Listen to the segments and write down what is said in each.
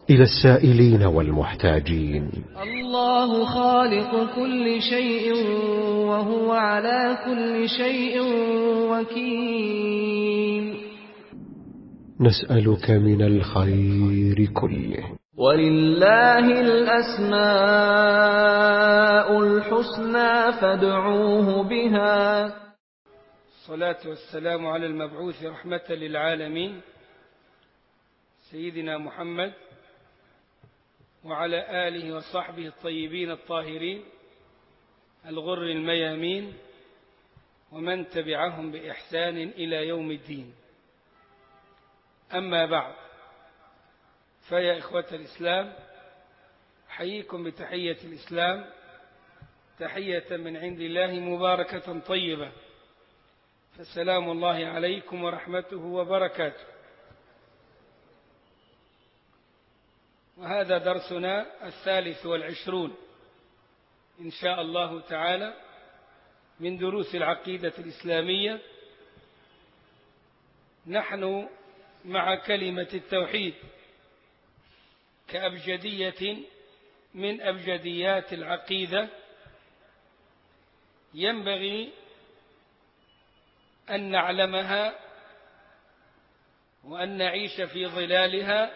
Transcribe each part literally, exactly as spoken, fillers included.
إلى السائلين والمحتاجين. الله خالق كل شيء وهو على كل شيء وكيل. نسألك من الخير كله. ولله الأسماء الحسنى فادعوه بها. الصلاة والسلام على المبعوث رحمة للعالمين سيدنا محمد وعلى آله وصحبه الطيبين الطاهرين الغر الميامين ومن تبعهم بإحسان إلى يوم الدين. أما بعد، فيا إخوة الإسلام، أحييكم بتحية الإسلام، تحية من عند الله مباركة طيبة، فالسلام الله عليكم ورحمته وبركاته. وهذا درسنا الثالث والعشرون إن شاء الله تعالى من دروس العقيدة الإسلامية. نحن مع كلمة التوحيد كأبجدية من أبجديات العقيدة، ينبغي أن نعلمها وأن نعيش في ظلالها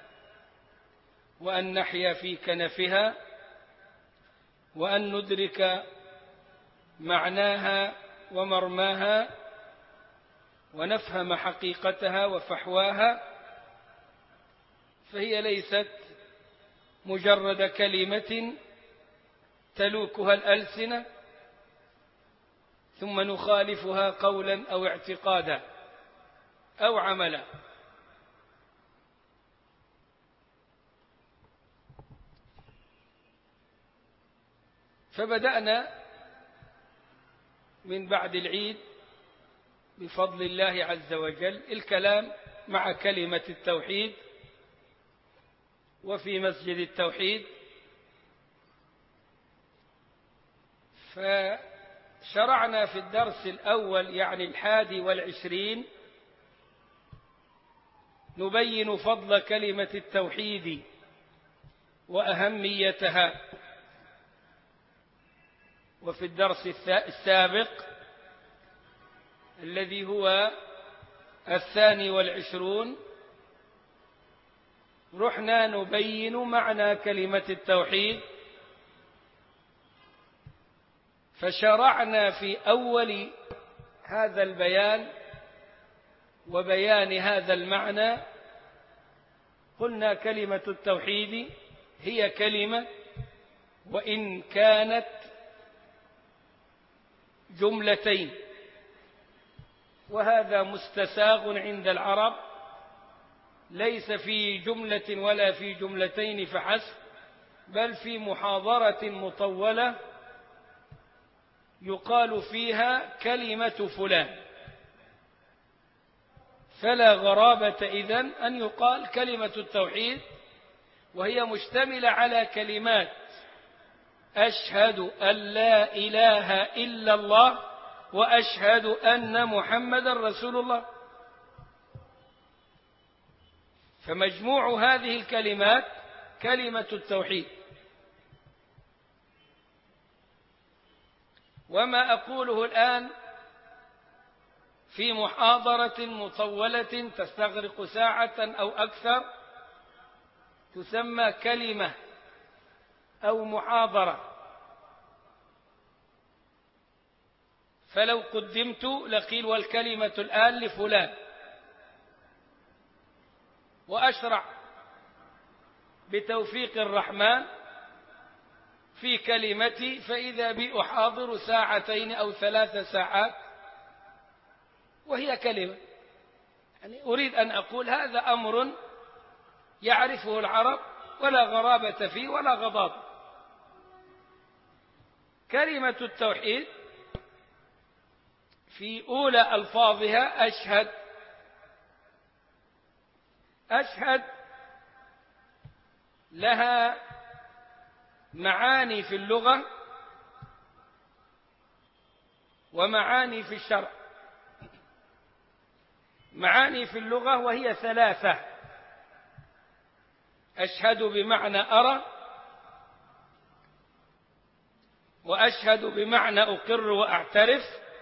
وأن نحيا في كنفها وأن ندرك معناها ومرماها ونفهم حقيقتها وفحواها، فهي ليست مجرد كلمة تلوكها الألسنة ثم نخالفها قولا أو اعتقادا أو عملا. فبدأنا من بعد العيد بفضل الله عز وجل الكلام مع كلمة التوحيد وفي مسجد التوحيد، فشرعنا في الدرس الأول يعني الحادي والعشرين نبين فضل كلمة التوحيد وأهميتها. وفي الدرس السابق الذي هو الثاني والعشرون رحنا نبين معنى كلمة التوحيد، فشرعنا في أول هذا البيان وبيان هذا المعنى قلنا كلمة التوحيد هي كلمة وإن كانت جملتين، وهذا مستساغ عند العرب، ليس في جملة ولا في جملتين فحسب، بل في محاضرة مطولة يقال فيها كلمة فلان، فلا غرابة إذن أن يقال كلمة التوحيد، وهي مشتملة على كلمات أشهد أن لا إله إلا الله وأشهد أن محمدا رسول الله. فمجموع هذه الكلمات كلمة التوحيد. وما أقوله الآن في محاضرة مطولة تستغرق ساعة أو أكثر تسمى كلمة أو محاضرة، فلو قدمت لقيل والكلمة الآن لفلان، وأشرع بتوفيق الرحمن في كلمتي فإذا بي أحاضر ساعتين أو ثلاث ساعات وهي كلمة. يعني أريد أن أقول هذا أمر يعرفه العرب ولا غرابة فيه ولا غضاض. كلمة التوحيد في أولى ألفاظها أشهد. أشهد لها معاني في اللغة ومعاني في الشرع. معاني في اللغة وهي ثلاثة: أشهد بمعنى أرى، وأشهد بمعنى أقر وأعترف،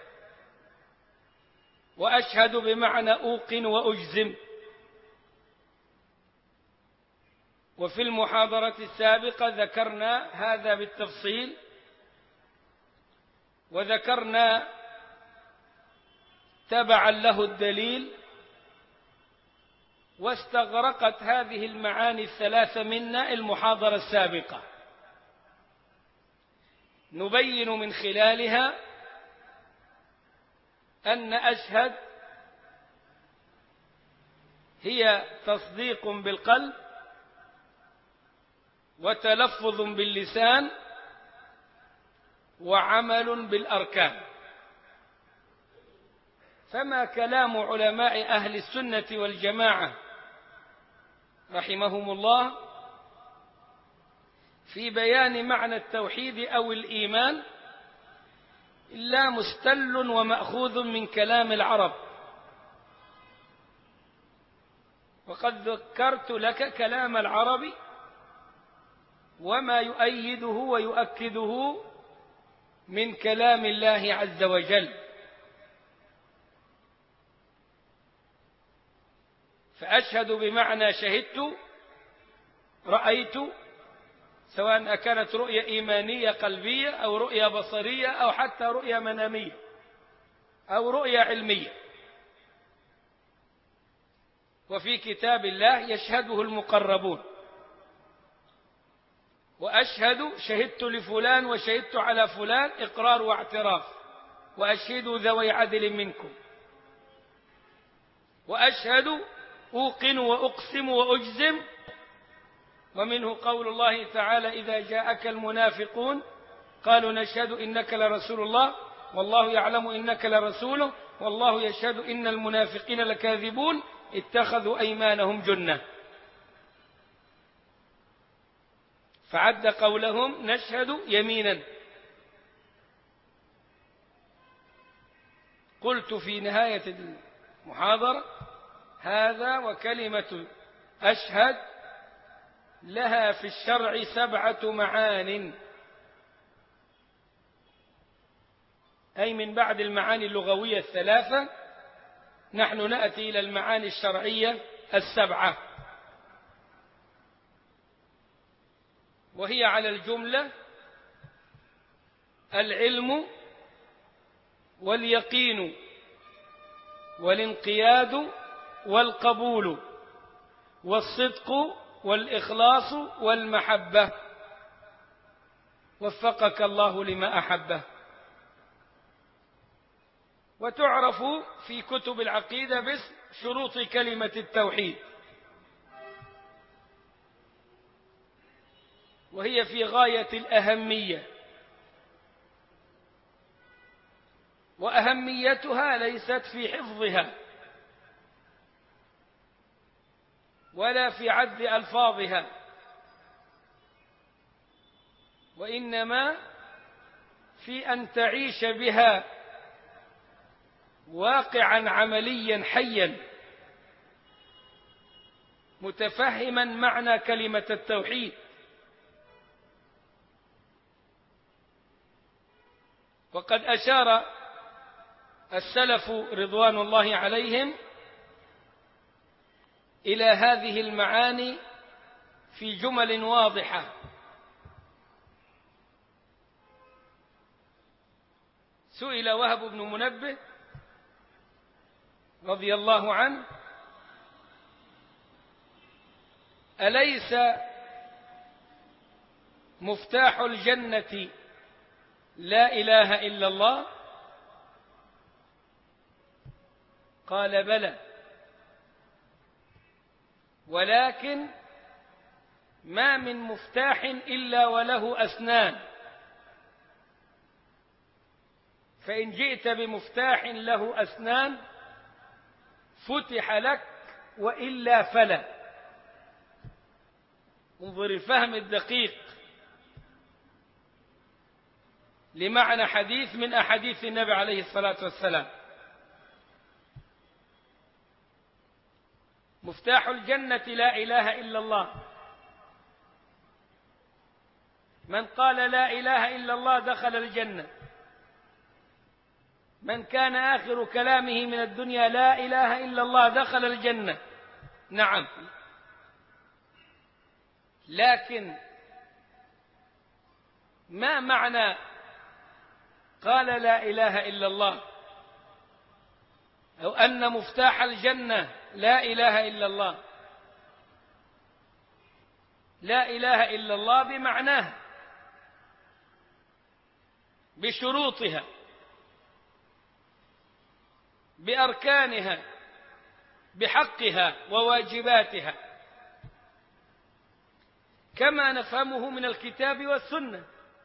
وأشهد بمعنى أوقن وأجزم. وفي المحاضرة السابقة ذكرنا هذا بالتفصيل، وذكرنا تبعا له الدليل، واستغرقت هذه المعاني الثلاثة منا المحاضرة السابقة، نبين من خلالها أن أشهد هي تصديق بالقلب وتلفظ باللسان وعمل بالأركان. فما كلام علماء أهل السنة والجماعة رحمهم الله في بيان معنى التوحيد أو الإيمان إلا مستل ومأخوذ من كلام العرب. وقد ذكرت لك كلام العرب وما يؤيده ويؤكده من كلام الله عز وجل. فأشهد بمعنى شهدت، رأيت، سواء كانت رؤية إيمانية قلبية أو رؤية بصرية أو حتى رؤية منامية أو رؤية علمية. وفي كتاب الله يشهده المقربون. وأشهد شهدت لفلان وشهدت على فلان إقرار واعتراف، وأشهدوا ذوي عدل منكم. وأشهد أوقن وأقسم وأجزم، ومنه قول الله تعالى إذا جاءك المنافقون قالوا نشهد إنك لرسول الله والله يعلم إنك لرسوله والله يشهد إن المنافقين لكاذبون اتخذوا أيمانهم جنة. فعد قولهم نشهد يمينا. قلت في نهاية المحاضرة هذا وكلمة أشهد لها في الشرع سبعة معان، أي من بعد المعاني اللغوية الثلاثة نحن نأتي إلى المعاني الشرعية السبعة، وهي على الجملة العلم واليقين والانقياد والقبول والصدق والإخلاص والمحبة. وفقك الله لما أحبه. وتعرف في كتب العقيدة باسم شروط كلمة التوحيد، وهي في غاية الأهمية. وأهميتها ليست في حفظها ولا في عد ألفاظها، وإنما في أن تعيش بها واقعا عمليا حيا متفهما معنى كلمة التوحيد. وقد أشار السلف رضوان الله عليهم إلى هذه المعاني في جمل واضحة. سئل وهب بن منبه رضي الله عنه أليس مفتاح الجنة لا إله إلا الله؟ قال بلى، ولكن ما من مفتاح إلا وله أسنان، فإن جئت بمفتاح له أسنان فتح لك وإلا فلا. انظر الفهم الدقيق لمعنى حديث من أحاديث النبي عليه الصلاة والسلام. مفتاح الجنة لا إله إلا الله، من قال لا إله إلا الله دخل الجنة. من كان آخر كلامه من الدنيا لا إله إلا الله دخل الجنة. نعم، لكن ما معنى قال لا إله إلا الله؟ أو أن مفتاح الجنة لا إله إلا الله. لا إله إلا الله بمعناها، بشروطها، بأركانها، بحقها وواجباتها، كما نفهمه من الكتاب والسنة.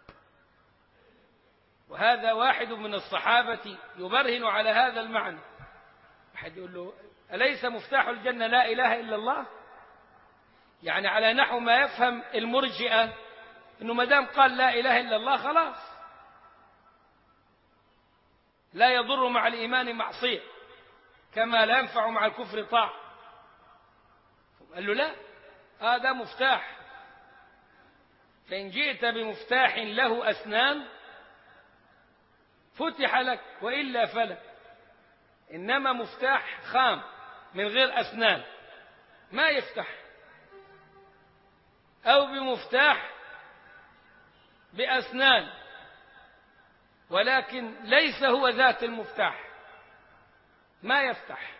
وهذا واحد من الصحابة يبرهن على هذا المعنى. أحد يقول له: أليس مفتاح الجنة لا إله إلا الله؟ يعني على نحو ما يفهم المرجئة، أنه مدام قال لا إله إلا الله خلاص لا يضر مع الإيمان معصية، كما لا ينفع مع الكفر طاعة. قال له: لا، هذا مفتاح، فإن جئت بمفتاح له أسنان فتح لك، وإلا فلا. إنما مفتاح خام من غير أسنان ما يفتح، أو بمفتاح بأسنان ولكن ليس هو ذات المفتاح ما يفتح.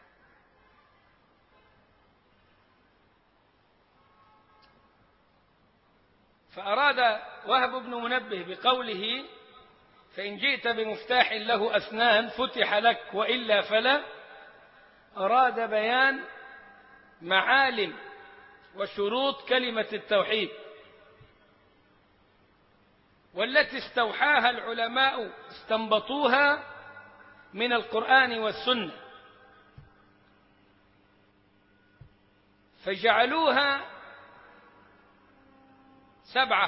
فأراد وهب بن منبه بقوله: فإن جئت بمفتاح له أسنان فتح لك وإلا فلا، أراد بيان معالم وشروط كلمة التوحيد، والتي استوحاها العلماء استنبطوها من القرآن والسنة، فجعلوها سبعة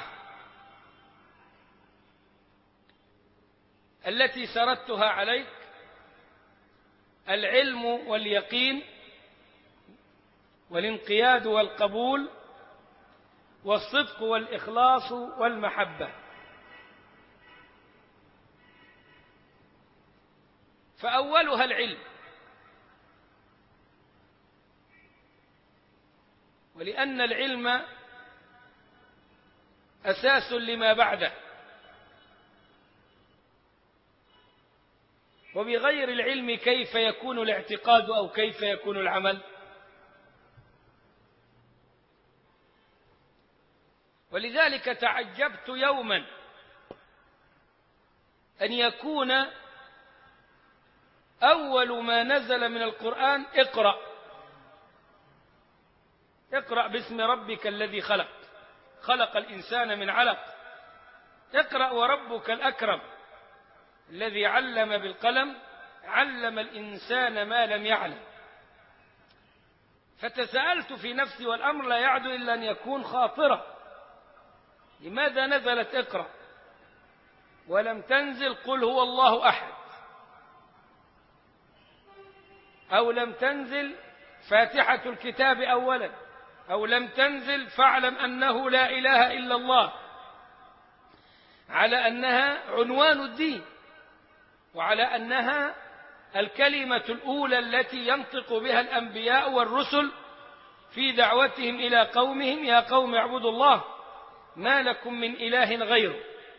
التي سردتها عليك: العلم واليقين، والانقياد والقبول، والصدق والإخلاص والمحبة. فأولها العلم، ولأن العلم أساس لما بعده، وبغير العلم كيف يكون الاعتقاد أو كيف يكون العمل؟ ولذلك تعجبت يوما أن يكون أول ما نزل من القرآن اقرأ اقرأ باسم ربك الذي خلق خلق الإنسان من علق اقرأ وربك الأكرم الذي علم بالقلم علم الإنسان ما لم يعلم. فتساءلت في نفسي، والأمر لا يعدو إلا أن يكون خاطرة: لماذا نزلت اقرأ ولم تنزل قل هو الله أحد، أو لم تنزل فاتحة الكتاب أولا، أو لم تنزل فاعلم أنه لا إله إلا الله، على أنها عنوان الدين، وعلى أنها الكلمة الأولى التي ينطق بها الأنبياء والرسل في دعوتهم إلى قومهم: يا قوم اعبدوا الله ما لكم من إله غيره.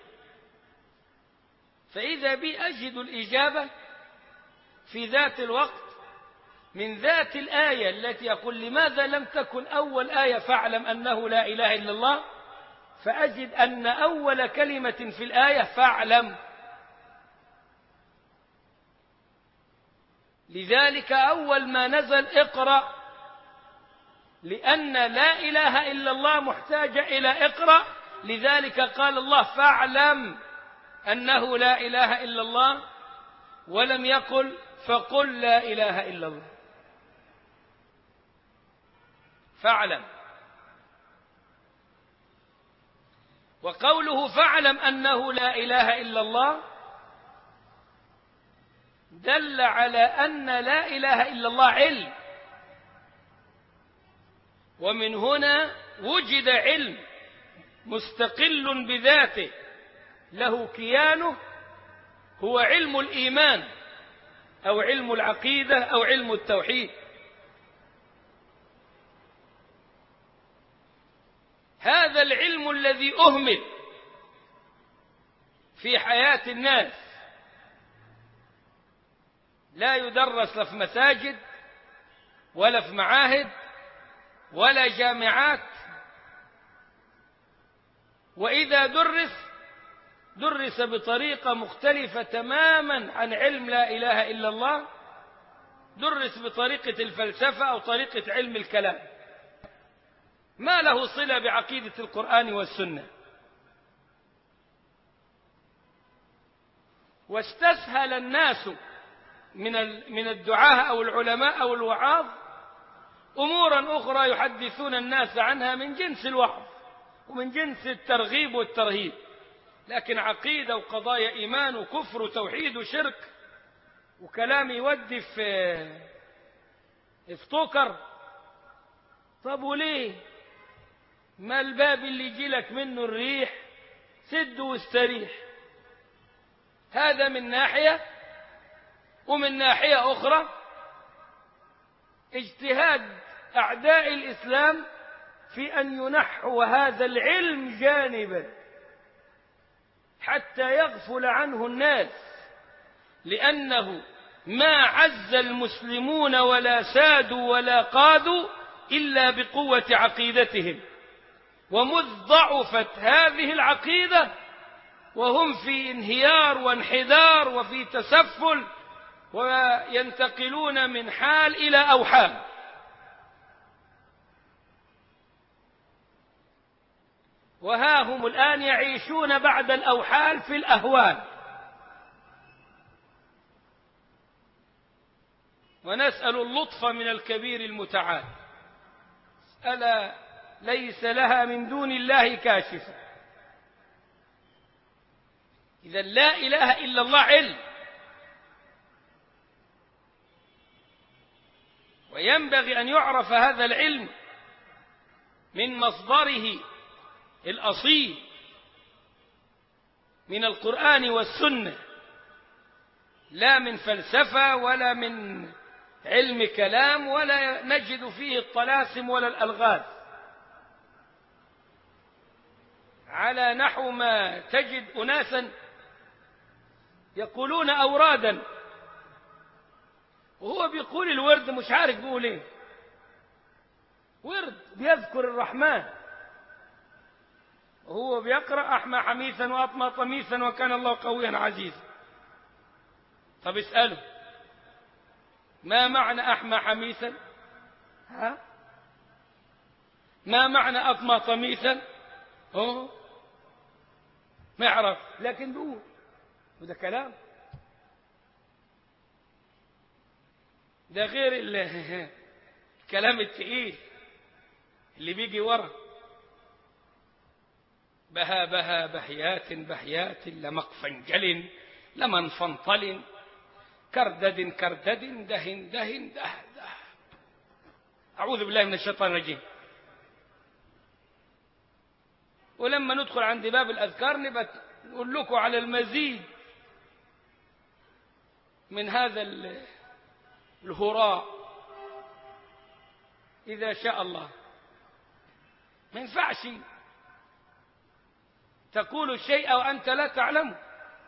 فإذا بي أجد الإجابة في ذات الوقت من ذات الآية التي يقول: لماذا لم تكن أول آية فاعلم أنه لا إله إلا الله؟ فأجد أن أول كلمة في الآية فاعلم. لذلك أول ما نزل اقرأ، لأن لا إله إلا الله محتاجة إلى اقرأ، لذلك قال الله: فاعلم أنه لا إله إلا الله، ولم يقل فقل لا إله إلا الله. فاعلم. وقوله فاعلم أنه لا إله إلا الله دل على أن لا إله إلا الله علم، ومن هنا وجد علم مستقل بذاته له كيانه، هو علم الإيمان أو علم العقيدة أو علم التوحيد. هذا العلم الذي أهمل في حياة الناس، لا يدرس لا في مساجد ولا في معاهد ولا جامعات، وإذا درس درس بطريقة مختلفة تماما عن علم لا إله إلا الله، درس بطريقة الفلسفة أو طريقة علم الكلام، ما له صلة بعقيدة القرآن والسنة. واستسهل الناس من من الدعاة أو العلماء أو الوعاظ أمورا أخرى يحدثون الناس عنها من جنس الوعظ ومن جنس الترغيب والترهيب، لكن عقيدة وقضايا إيمان وكفر وتوحيد وشرك وكلام يودي في افتكر. طب وليه؟ ما الباب اللي يجي لك منه الريح سد واستريح. هذا من ناحية، ومن ناحية أخرى اجتهاد أعداء الإسلام في أن ينحوا هذا العلم جانبا حتى يغفل عنه الناس، لأنه ما عز المسلمون ولا سادوا ولا قادوا إلا بقوة عقيدتهم، ومذ ضعفت هذه العقيدة وهم في انهيار وانحدار وفي تسفل وينتقلون من حال إلى أوحال. وها هم الآن يعيشون بعد الأوحال في الأهوال. ونسأل اللطف من الكبير المتعال. ألا ليس لها من دون الله كاشفة. إذا لا إله إلا الله علم، وينبغي أن يعرف هذا العلم من مصدره الأصيل من القرآن والسنة، لا من فلسفة ولا من علم كلام ولا نجد فيه الطلاسم ولا الألغاز، على نحو ما تجد أناسا يقولون أورادا وهو بيقول الورد مش عارف بيقول ايه. ورد بيذكر الرحمن وهو بيقرأ أحمى حميثا وأطمى طميثا وكان الله قويا عزيزا. طب اسأله ما معنى أحمى حميثا؟ ها؟ ما معنى أطمى طميثا؟ هو ما يعرف، لكن بيقول، وده كلام. ده غير الكلام التقيل اللي بيجي ورا. بها بها بهيات بهيات لمقفنجل لمن فنطل كردد كردد دهن دهن ده ده. أعوذ بالله من الشيطان الرجيم. ولما ندخل عند باب الأذكار نبقى نقول لكم على المزيد من هذا الهراء إذا شاء الله. ما ينفعش تقول الشيء وأنت لا تعلمه،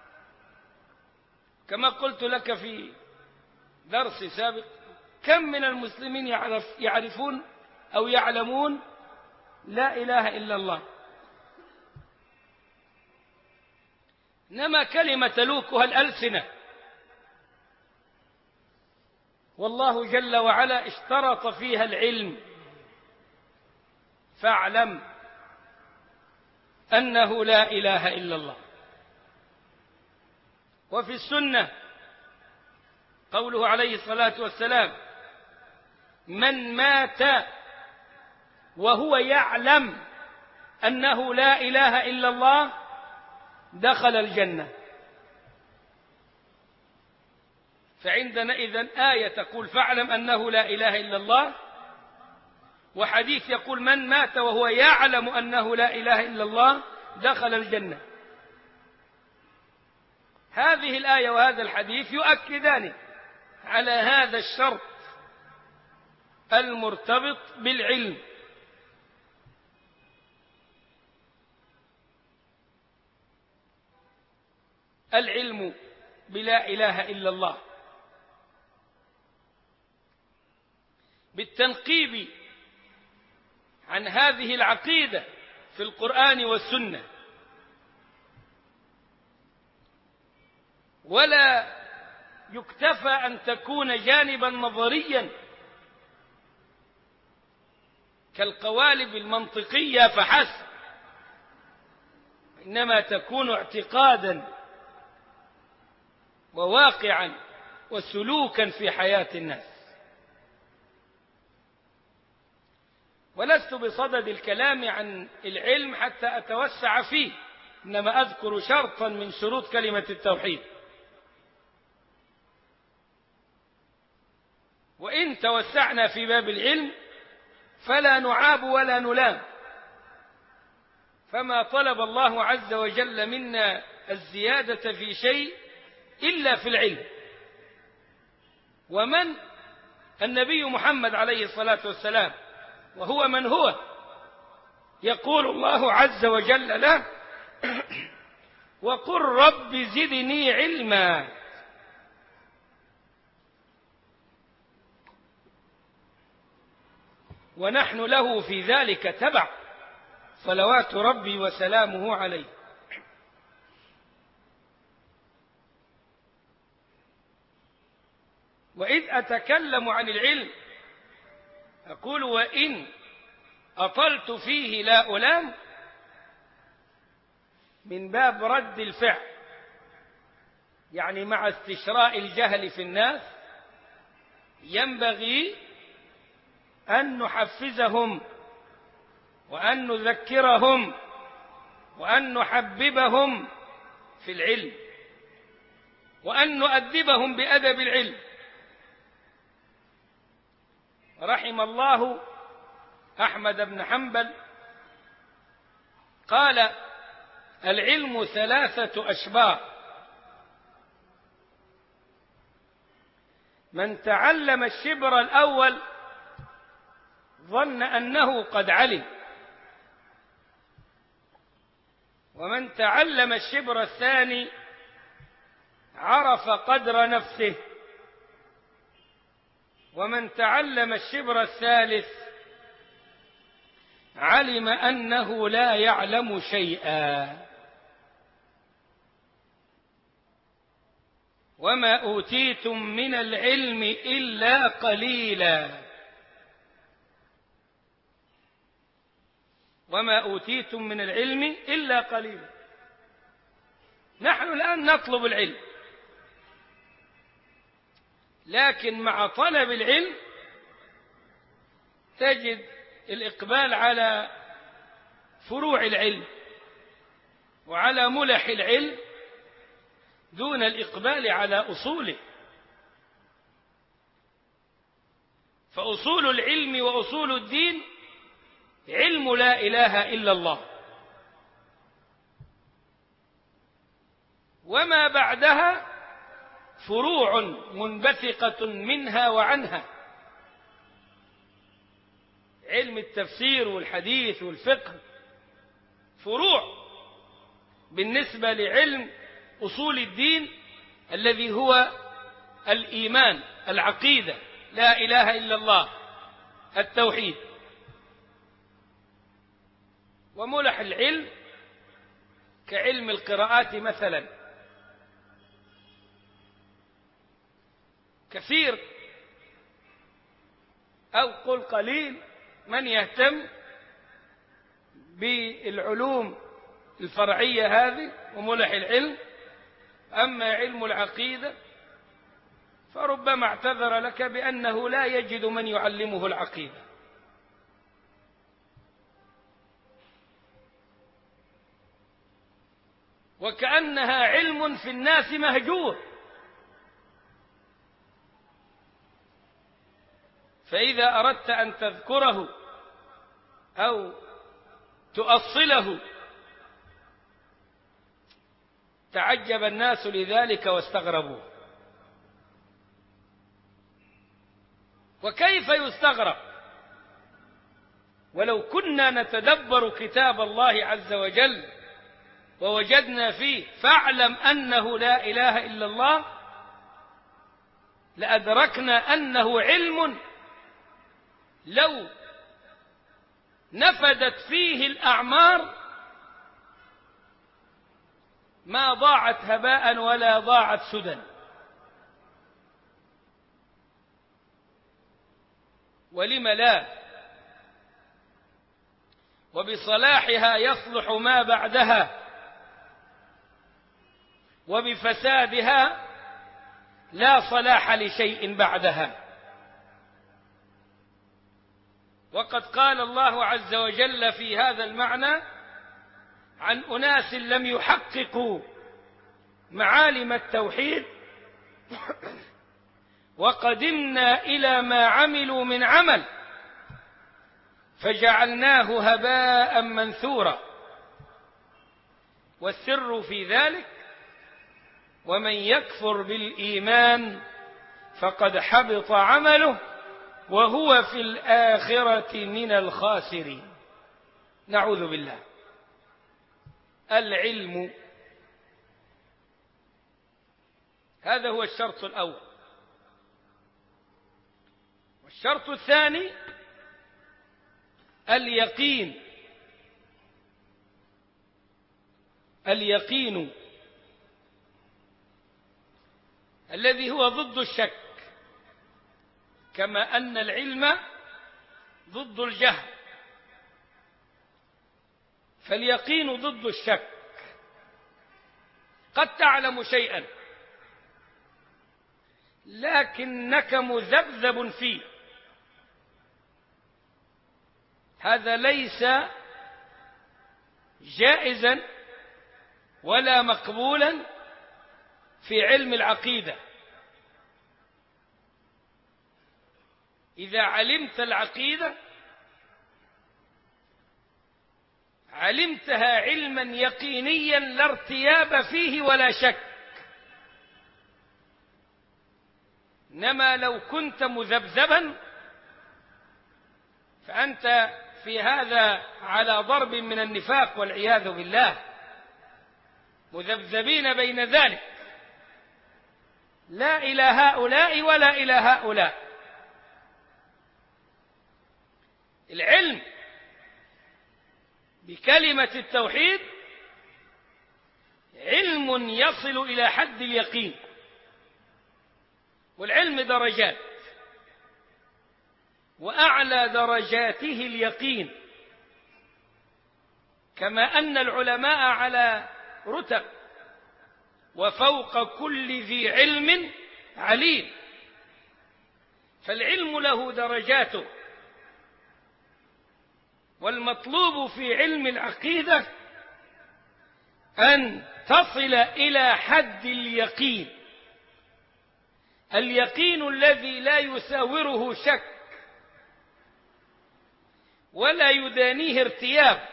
كما قلت لك في درس سابق. كم من المسلمين يعرف يعرفون أو يعلمون لا إله إلا الله، إنما كلمة تلوكها الألسنة. والله جل وعلا اشترط فيها العلم. فاعلم أنه لا إله إلا الله. وفي السنة قوله عليه الصلاة والسلام من مات وهو يعلم أنه لا إله إلا الله دخل الجنة. فعندنا إذن آية تقول فاعلم أنه لا إله إلا الله، وحديث يقول من مات وهو يعلم أنه لا إله إلا الله دخل الجنة. هذه الآية وهذا الحديث يؤكدان على هذا الشرط المرتبط بالعلم. العلم بلا إله إلا الله بالتنقيب عن هذه العقيدة في القرآن والسنة، ولا يكتفى أن تكون جانبا نظريا كالقوالب المنطقية فحسب، إنما تكون اعتقادا وواقعا وسلوكا في حياة الناس. ولست بصدد الكلام عن العلم حتى أتوسع فيه، إنما أذكر شرطا من شروط كلمة التوحيد. وإن توسعنا في باب العلم فلا نعاب ولا نلام، فما طلب الله عز وجل منا الزيادة في شيء إلا في العلم. ومن النبي محمد عليه الصلاة والسلام، وهو من هو، يقول الله عز وجل له وقل رب زدني علما. ونحن له في ذلك تبع صلوات ربي وسلامه عليه. وإذ أتكلم عن العلم أقول وإن أطلت فيه لا ألام، من باب رد الفعل، يعني مع استشراء الجهل في الناس ينبغي أن نحفزهم وأن نذكرهم وأن نحببهم في العلم وأن نؤدبهم بأدب العلم. رحم الله أحمد بن حنبل قال العلم ثلاثة أشبار، من تعلم الشبر الأول ظن أنه قد علم، ومن تعلم الشبر الثاني عرف قدر نفسه، ومن تعلم الشبر الثالث علم أنه لا يعلم شيئا. وما أوتيتم من العلم إلا قليلا وما أوتيتم من العلم إلا قليلا. نحن الآن نطلب العلم، لكن مع طلب العلم تجد الإقبال على فروع العلم وعلى ملح العلم دون الإقبال على أصوله. فأصول العلم وأصول الدين علم لا إله إلا الله، وما بعدها فروع منبثقة منها وعنها، علم التفسير والحديث والفقه فروع بالنسبة لعلم أصول الدين الذي هو الإيمان، العقيدة، لا إله إلا الله، التوحيد. وملح العلم كعلم القراءات مثلا، كثير أو قل قليل من يهتم بالعلوم الفرعية هذه وملح العلم. أما علم العقيدة فربما اعتذر لك بأنه لا يجد من يعلمه العقيدة. وكأنها علم في الناس مهجور، فإذا أردت أن تذكره أو تؤصله. تعجب الناس لذلك واستغربوا. وكيف يستغرب ولو كنا نتدبر كتاب الله عز وجل ووجدنا فيه فاعلم أنه لا إله إلا الله، لأدركنا أنه علم لو نفدت فيه الأعمار ما ضاعت هباء ولا ضاعت سدى. ولم لا؟ وبصلاحها يصلح ما بعدها، وبفسادها لا صلاح لشيء بعدها. وقد قال الله عز وجل في هذا المعنى عن أناس لم يحققوا معالم التوحيد: وقدمنا إلى ما عملوا من عمل فجعلناه هباء منثورا. والسر في ذلك: ومن يكفر بالإيمان فقد حبط عمله وهو في الآخرة من الخاسرين. نعوذ بالله. العلم، هذا هو الشرط الأول. والشرط الثاني اليقين. اليقين الذي هو ضد الشك، كما أن العلم ضد الجهل، فاليقين ضد الشك. قد تعلم شيئا لكنك مذبذب فيه، هذا ليس جائزا ولا مقبولا في علم العقيدة. إذا علمت العقيدة علمتها علما يقينيا لا ارتياب فيه ولا شك. إنما لو كنت مذبذبا فأنت في هذا على ضرب من النفاق والعياذ بالله، مذبذبين بين ذلك، لا إلى هؤلاء ولا إلى هؤلاء. العلم بكلمة التوحيد علم يصل إلى حد اليقين، والعلم درجات، وأعلى درجاته اليقين، كما أن العلماء على رتب، وفوق كل ذي علم عليم. فالعلم له درجاته، والمطلوب في علم العقيدة أن تصل إلى حد اليقين، اليقين الذي لا يساوره شك ولا يدانيه ارتياب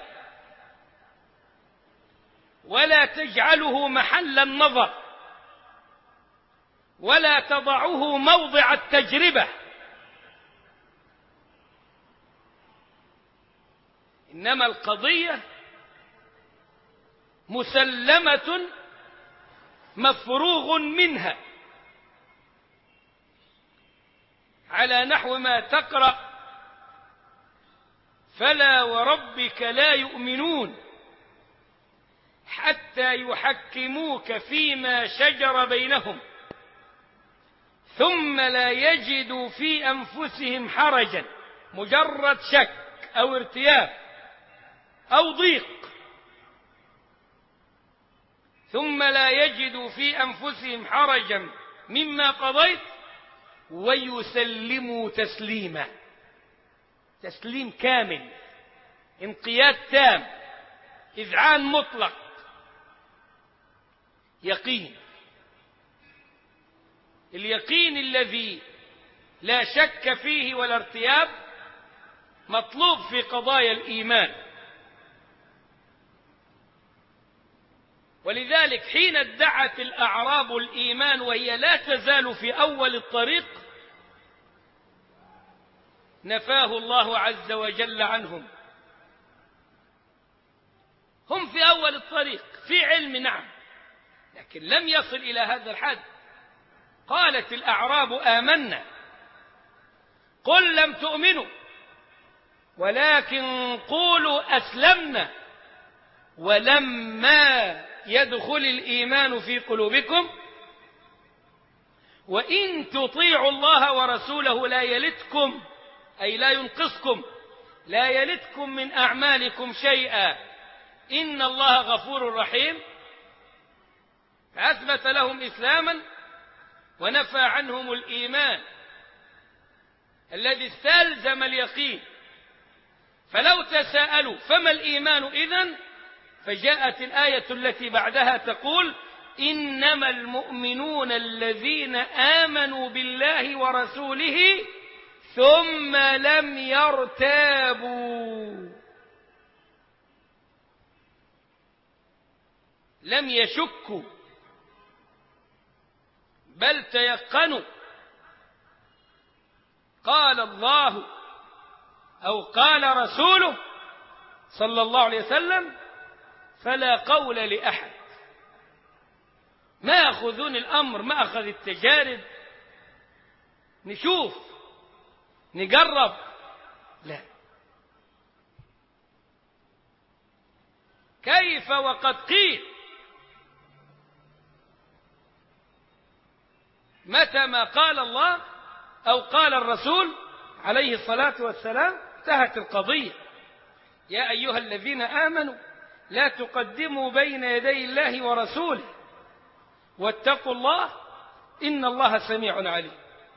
ولا تجعله محل النظر ولا تضعه موضع التجربة، إنما القضية مسلمة مفروغ منها، على نحو ما تقرأ: فلا وربك لا يؤمنون حتى يحكموك فيما شجر بينهم ثم لا يجدوا في أنفسهم حرجا، مجرد شك أو ارتياب أو ضيق، ثم لا يجدوا في أنفسهم حرجا مما قضيت ويسلموا تسليما، تسليم كامل، انقياد تام، إذعان مطلق، يقين. اليقين الذي لا شك فيه ولا ارتياب مطلوب في قضايا الإيمان. ولذلك حين ادعت الأعراب الإيمان وهي لا تزال في أول الطريق نفاه الله عز وجل عنهم. هم في أول الطريق في علم نعم، لكن لم يصل إلى هذا الحد. قالت الأعراب آمنا قل لم تؤمنوا ولكن قولوا أسلمنا ولما يدخل الإيمان في قلوبكم وإن تطيعوا الله ورسوله لا يلتكم، أي لا ينقصكم، لا يلتكم من أعمالكم شيئا إن الله غفور رحيم. فأثبت لهم إسلاما ونفى عنهم الإيمان الذي استلزم اليقين. فلو تساءلوا فما الإيمان إذن؟ فجاءت الآية التي بعدها تقول إنما المؤمنون الذين آمنوا بالله ورسوله ثم لم يرتابوا، لم يشكوا بل تيقنوا. قال الله أو قال رسوله صلى الله عليه وسلم فلا قول لأحد. ما يأخذون الأمر ما أخذ التجارب، نشوف نجرب، لا. كيف وقد قيل متى ما قال الله أو قال الرسول عليه الصلاة والسلام انتهت القضية. يا أيها الذين آمنوا لا تقدموا بين يدي الله ورسوله واتقوا الله إن الله سميع عليم.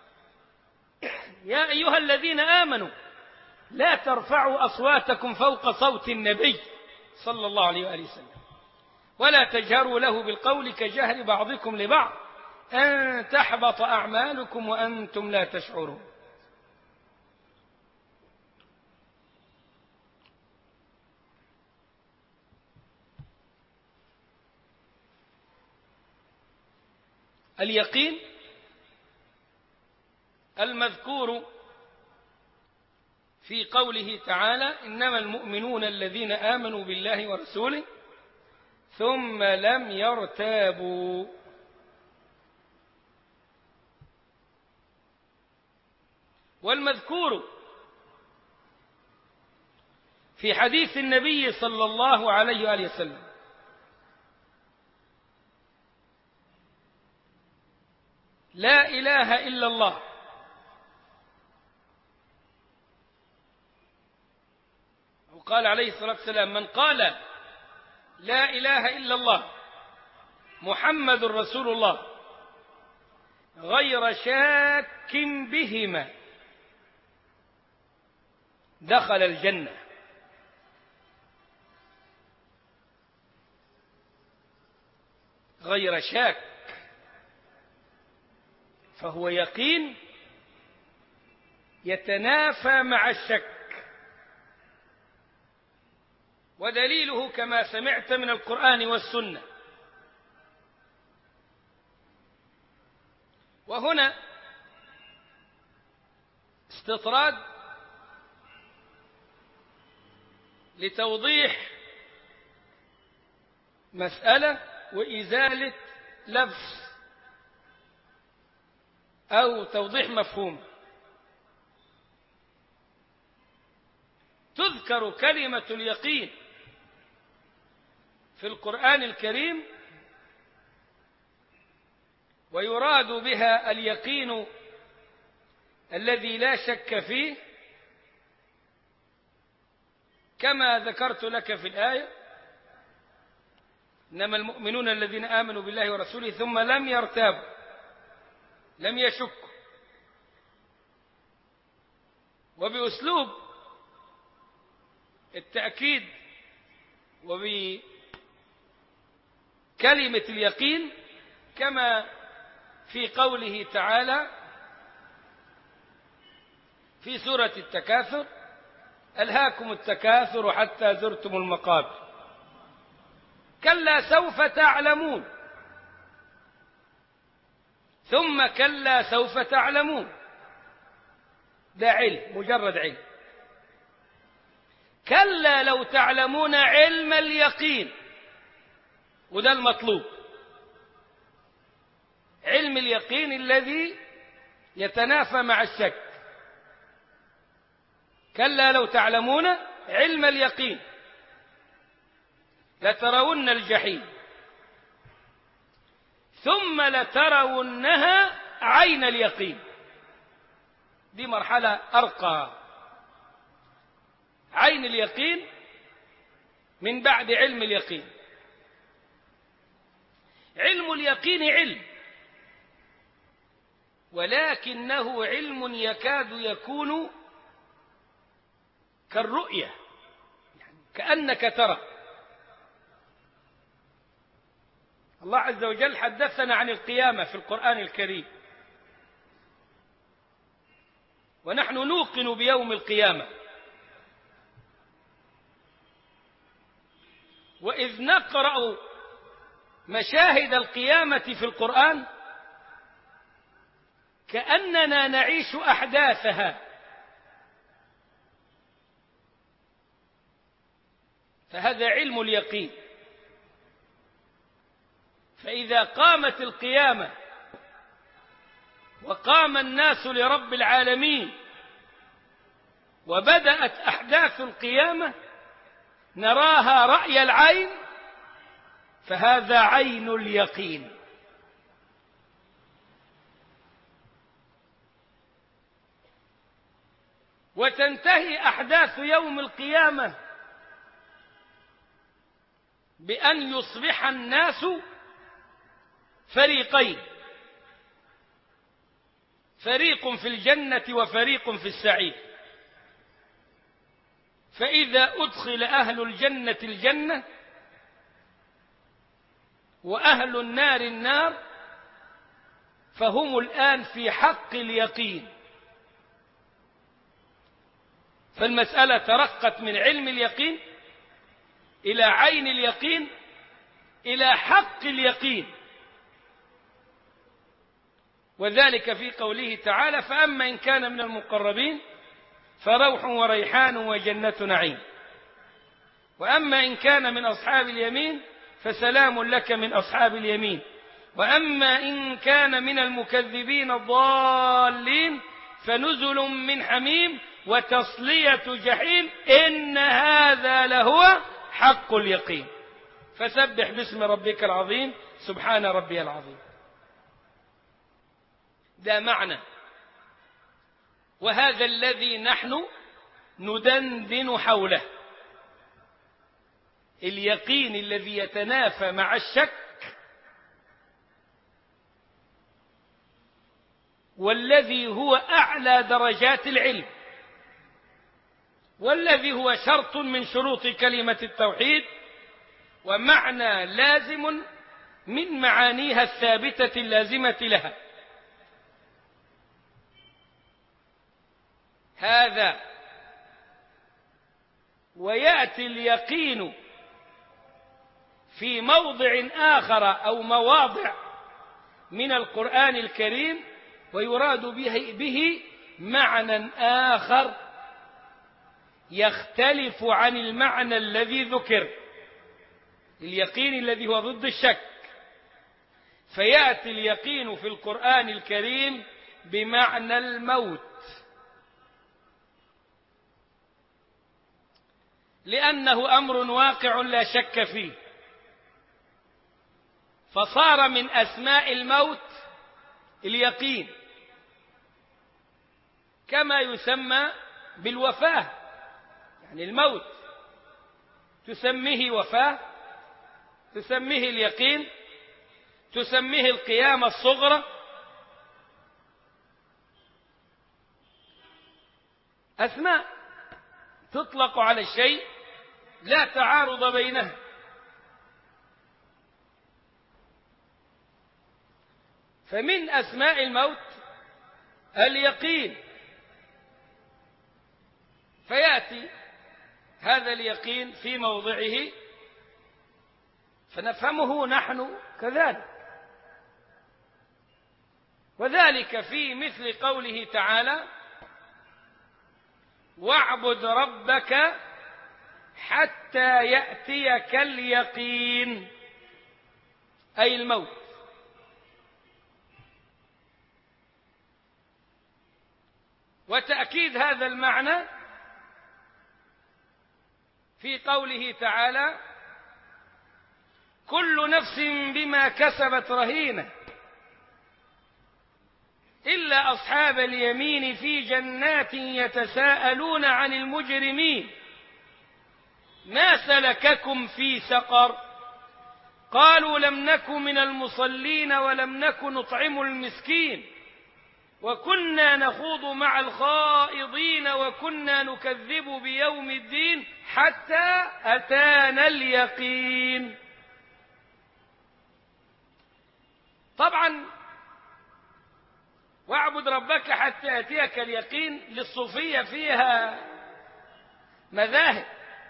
يا أيها الذين آمنوا لا ترفعوا أصواتكم فوق صوت النبي صلى الله عليه وآله وسلم ولا تجهروا له بالقول كجهر بعضكم لبعض أن تحبط أعمالكم وأنتم لا تشعرون. اليقين المذكور في قوله تعالى إنما المؤمنون الذين آمنوا بالله ورسوله ثم لم يرتابوا. والمذكور في حديث النبي صلى الله عليه وآله وسلم لا إله إلا الله وقال عليه الصلاة والسلام من قال لا إله إلا الله محمد رسول الله غير شاك بهما دخل الجنة. غير شاك، فهو يقين يتنافى مع الشك، ودليله كما سمعت من القرآن والسنة. وهنا استطراد لتوضيح مسألة وإزالة لبس أو توضيح مفهوم. تذكر كلمة اليقين في القرآن الكريم ويراد بها اليقين الذي لا شك فيه كما ذكرت لك في الآية إنما المؤمنون الذين آمنوا بالله ورسوله ثم لم يرتابوا، لم يشكوا. وبأسلوب التأكيد وبكلمة اليقين كما في قوله تعالى في سورة التكاثر ألهاكم التكاثر حتى زرتم المقابر. كلا سوف تعلمون، ثم كلا سوف تعلمون. ده علم، مجرد علم. كلا لو تعلمون علم اليقين، وده المطلوب، علم اليقين الذي يتنافى مع الشك. كلا لو تعلمون علم اليقين لترون الجحيم ثم لترونها عين اليقين. دي مرحلة أرقى، عين اليقين من بعد علم اليقين. علم اليقين علم، ولكنه علم يكاد يكون كالرؤية، يعني كأنك ترى. الله عز وجل حدثنا عن القيامة في القرآن الكريم، ونحن نوقن بيوم القيامة. وإذ نقرأ مشاهد القيامة في القرآن كأننا نعيش أحداثها، فهذا علم اليقين. فإذا قامت القيامة وقام الناس لرب العالمين وبدأت أحداث القيامة نراها رأي العين، فهذا عين اليقين. وتنتهي أحداث يوم القيامة بأن يصبح الناس فريقين، فريق في الجنة وفريق في السعير. فإذا أدخل أهل الجنة الجنة وأهل النار النار فهم الآن في حق اليقين. فالمسألة ترقت من علم اليقين إلى عين اليقين إلى حق اليقين. وذلك في قوله تعالى: فأما إن كان من المقربين فروح وريحان وجنة نعيم، وأما إن كان من أصحاب اليمين فسلام لك من أصحاب اليمين، وأما إن كان من المكذبين الضالين فنزل من حميم وتصلية جحيم، إن هذا لهو حق اليقين. فسبح باسم ربك العظيم، سبحان ربي العظيم. ده معنى، وهذا الذي نحن ندندن حوله، اليقين الذي يتنافى مع الشك، والذي هو أعلى درجات العلم، والذي هو شرط من شروط كلمة التوحيد، ومعنى لازم من معانيها الثابتة اللازمة لها. هذا ويأتي اليقين في موضع آخر أو مواضع من القرآن الكريم ويراد به, به معنى آخر يختلف عن المعنى الذي ذكر، اليقين الذي هو ضد الشك. فيأتي اليقين في القرآن الكريم بمعنى الموت، لأنه أمر واقع لا شك فيه، فصار من أسماء الموت اليقين، كما يسمى بالوفاة، يعني الموت تسميه وفاة، تسميه اليقين، تسميه القيامة الصغرى. أسماء تطلق على الشيء لا تعارض بينها. فمن أسماء الموت اليقين. فيأتي هذا اليقين في موضعه فنفهمه نحن كذلك. وذلك في مثل قوله تعالى: واعبد ربك حتى يأتيك اليقين، أي الموت. وتأكيد هذا المعنى في قوله تعالى: كل نفس بما كسبت رهينة إلا أصحاب اليمين في جنات يتساءلون عن المجرمين ما سلككم في سقر قالوا لم نك من المصلين ولم نك نطعم المسكين وكنا نخوض مع الخائضين وكنا نكذب بيوم الدين حتى أتانا اليقين. طبعا واعبد ربك حتى يأتيك اليقين للصوفية فيها مذاهب،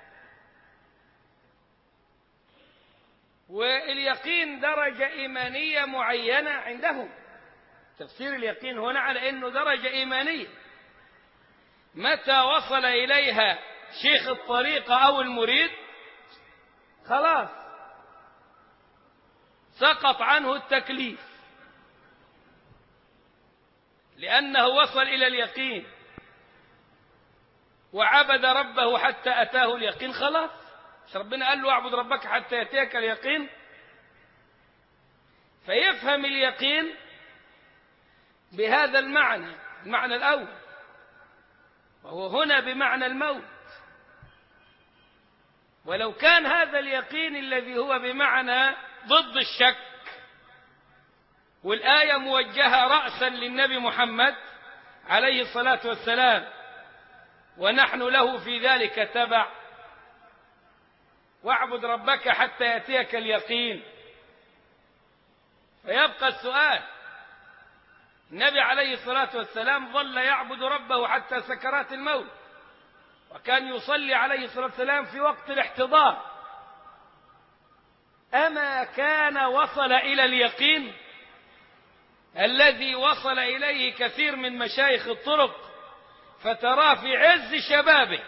واليقين درجة إيمانية معينة عندهم. تفسير اليقين هنا على أنه درجة إيمانية متى وصل إليها شيخ الطريقة أو المريد خلاص سقط عنه التكليف، لأنه وصل إلى اليقين وعبد ربه حتى أتاه اليقين. خلاص ربنا قال له اعبد ربك حتى يأتيك اليقين، فيفهم اليقين بهذا المعنى، المعنى الأول، وهو هنا بمعنى الموت. ولو كان هذا اليقين الذي هو بمعنى ضد الشك، والآية موجهة رأسا للنبي محمد عليه الصلاة والسلام ونحن له في ذلك تبع، واعبد ربك حتى يأتيك اليقين. فيبقى السؤال: النبي عليه الصلاة والسلام ظل يعبد ربه حتى سكرات الموت، وكان يصلي عليه الصلاة والسلام في وقت الاحتضار، أما كان وصل إلى اليقين الذي وصل إليه كثير من مشايخ الطرق، فتراه في عز شبابه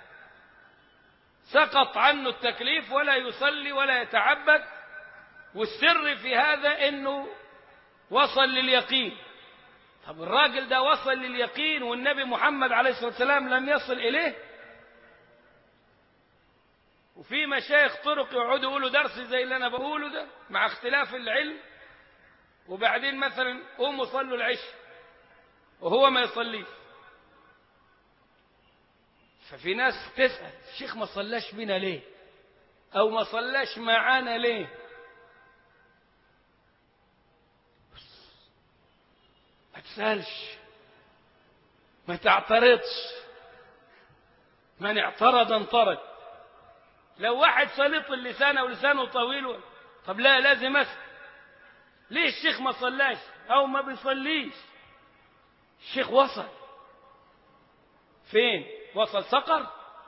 سقط عنه التكليف ولا يصلي ولا يتعبد، والسر في هذا أنه وصل لليقين. طب الراجل ده وصل لليقين والنبي محمد عليه الصلاة والسلام لم يصل إليه؟ وفي مشايخ طرق يقعدوا يقولوا درس زي اللي أنا بقوله ده مع اختلاف العلم، وبعدين مثلا قوموا صلوا العشاء وهو ما يصليش. ففي ناس تسأل: الشيخ ما صلاش بنا ليه؟ أو ما صلاش معانا ليه؟ ما تسألش، ما تعترضش، من اعترض انطرد. لو واحد سليط اللسان أو لسانه طويل، طب لا لازم أسأل ليه الشيخ ما صلاش أو ما بيصليش؟ الشيخ وصل فين؟ وصل سقر؟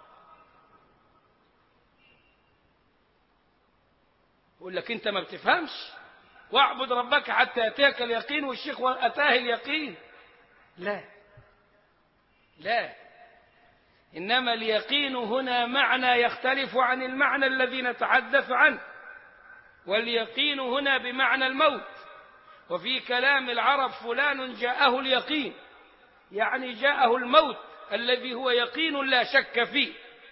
يقول لك أنت ما بتفهمش، واعبد ربك حتى يأتيك اليقين، والشيخ أتاه اليقين. لا لا، إنما اليقين هنا معنى يختلف عن المعنى الذي نتحدث عنه، واليقين هنا بمعنى الموت. وفي كلام العرب فلان جاءه اليقين، يعني جاءه الموت الذي هو يقين لا شك فيه.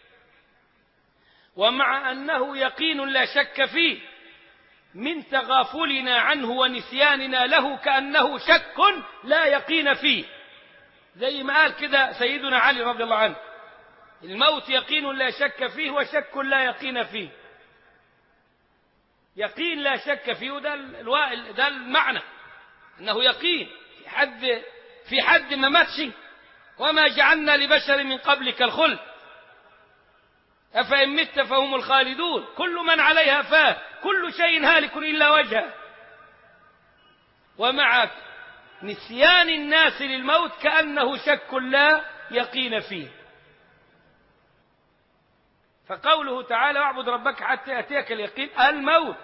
ومع أنه يقين لا شك فيه، من تغافلنا عنه ونسياننا له كأنه شك لا يقين فيه، زي ما قال كده سيدنا علي رضي الله عنه: الموت يقين لا شك فيه وشك لا يقين فيه. يقين لا شك فيه، ده ده المعنى، انه يقين في حد في حد ما ماتش، وما جعلنا لبشر من قبلك الخلد أفإن مت فهم الخالدون كل من عليها فان كل شيء هالك إلا وجهه. ومع نسيان الناس للموت كأنه شك لا يقين فيه. فقوله تعالى واعبد ربك حتى يأتيك اليقين الموت.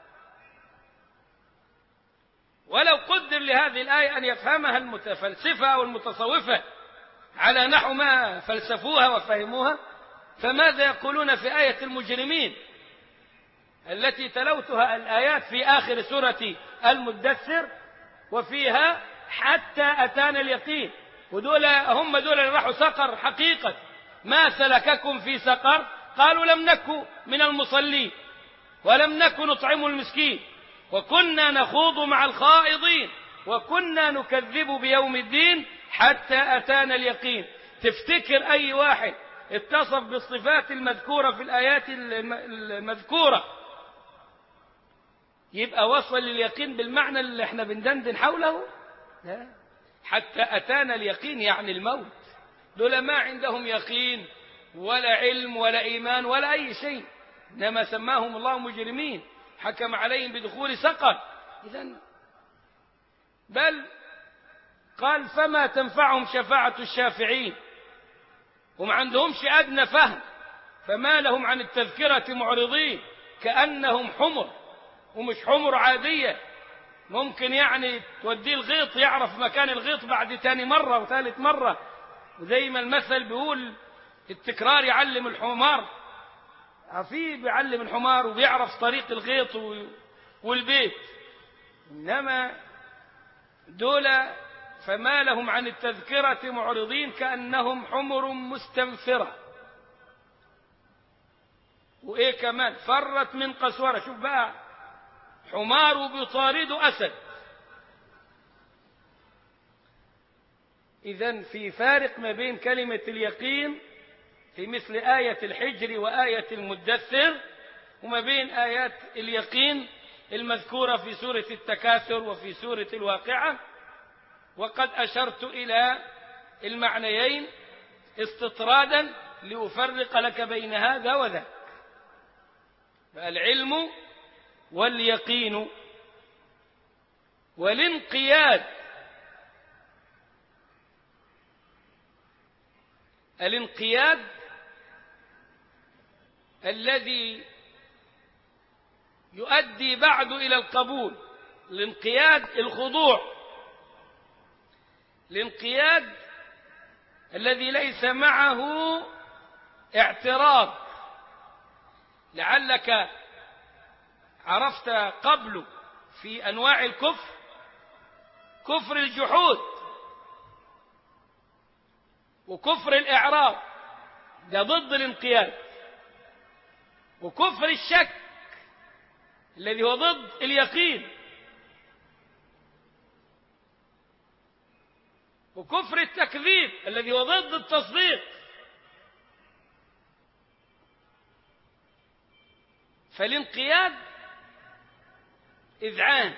ولو قدر لهذه الآية أن يفهمها المتفلسفة أو المتصوفة على نحو ما فلسفوها وفهموها، فماذا يقولون في آية المجرمين التي تلوتها الآيات في آخر سورة المدثر وفيها حتى أتانا اليقين؟ ودول هم دول اللي راحوا سقر حقيقة. ما سلككم في سقر؟ قالوا لم نكن من المصلين ولم نكن نطعم المسكين وكنا نخوض مع الخائضين وكنا نكذب بيوم الدين حتى أتانا اليقين. تفتكر أي واحد اتصف بالصفات المذكورة في الآيات المذكورة يبقى وصل لليقين بالمعنى اللي احنا بندندن حوله؟ لا. حتى أتانا اليقين يعني الموت. دول ما عندهم يقين ولا علم ولا إيمان ولا أي شيء، إنما سماهم الله مجرمين، حكم عليهم بدخول سقر. إذن بل قال فما تنفعهم شفاعة الشافعين، وما عندهمش أدنى فهم، فما لهم عن التذكرة معرضين كأنهم حمر، ومش حمر عادية ممكن يعني توديه الغيط يعرف مكان الغيط بعد تاني مرة وثالث مرة، وزي ما المثل بيقول التكرار يعلم الحمار، عفيه بيعلم الحمار وبيعرف طريق الغيط والبيت. إنما دول فما لهم عن التذكرة معرضين كأنهم حمر مستنفرة. وإيه كمان؟ فرت من قسورة. شوف بقى، حمار بيطارد أسد. إذن في فارق ما بين كلمة اليقين في مثل آية الحجر وآية المدثر وما بين آيات اليقين المذكورة في سورة التكاثر وفي سورة الواقعة. وقد أشرت إلى المعنيين استطرادا لأفرق لك بين هذا وذاك. العلم واليقين والانقياد. الانقياد الذي يؤدي بعد إلى القبول، الانقياد الخضوع، الانقياد الذي ليس معه اعتراض. لعلك عرفت قبل في أنواع الكفر كفر الجحود وكفر الإعراض، ده ضد الانقياد، وكفر الشك الذي هو ضد اليقين، وكفر التكذيب الذي هو ضد التصديق. فالانقياد إذعان.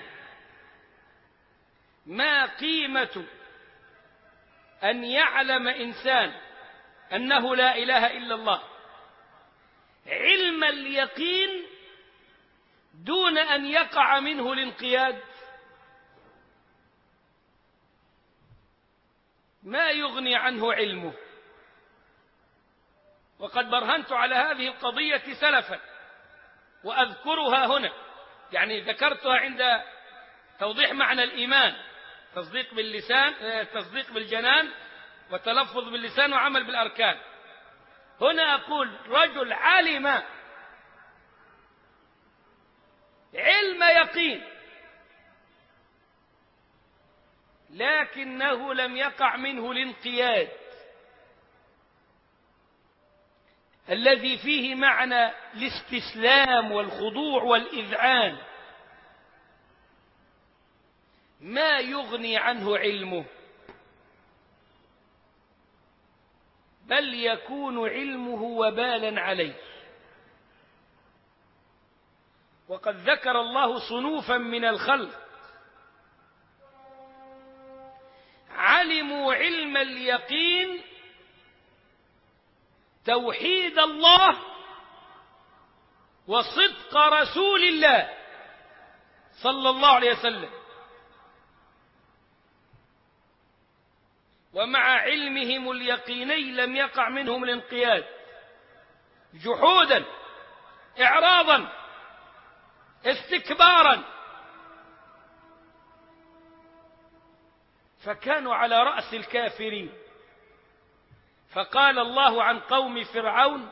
ما قيمة أن يعلم إنسان أنه لا إله إلا الله علم اليقين دون أن يقع منه الانقياد؟ ما يغني عنه علمه. وقد برهنت على هذه القضية سلفا وأذكرها هنا، يعني ذكرتها عند توضيح معنى الإيمان، تصديق باللسان، تصديق بالجنان وتلفظ باللسان وعمل بالأركان. هنا أقول رجل علم علم يقين لكنه لم يقع منه الانقياد الذي فيه معنى الاستسلام والخضوع والإذعان. ما يغني عنه علمه، بل يكون علمه وبالا عليه. وقد ذكر الله صنوفا من الخلق علموا علم اليقين توحيد الله وصدق رسول الله صلى الله عليه وسلم، ومع علمهم اليقيني لم يقع منهم الانقياد. جحودا إعراضا استكبارا، فكانوا على رأس الكافرين. فقال الله عن قوم فرعون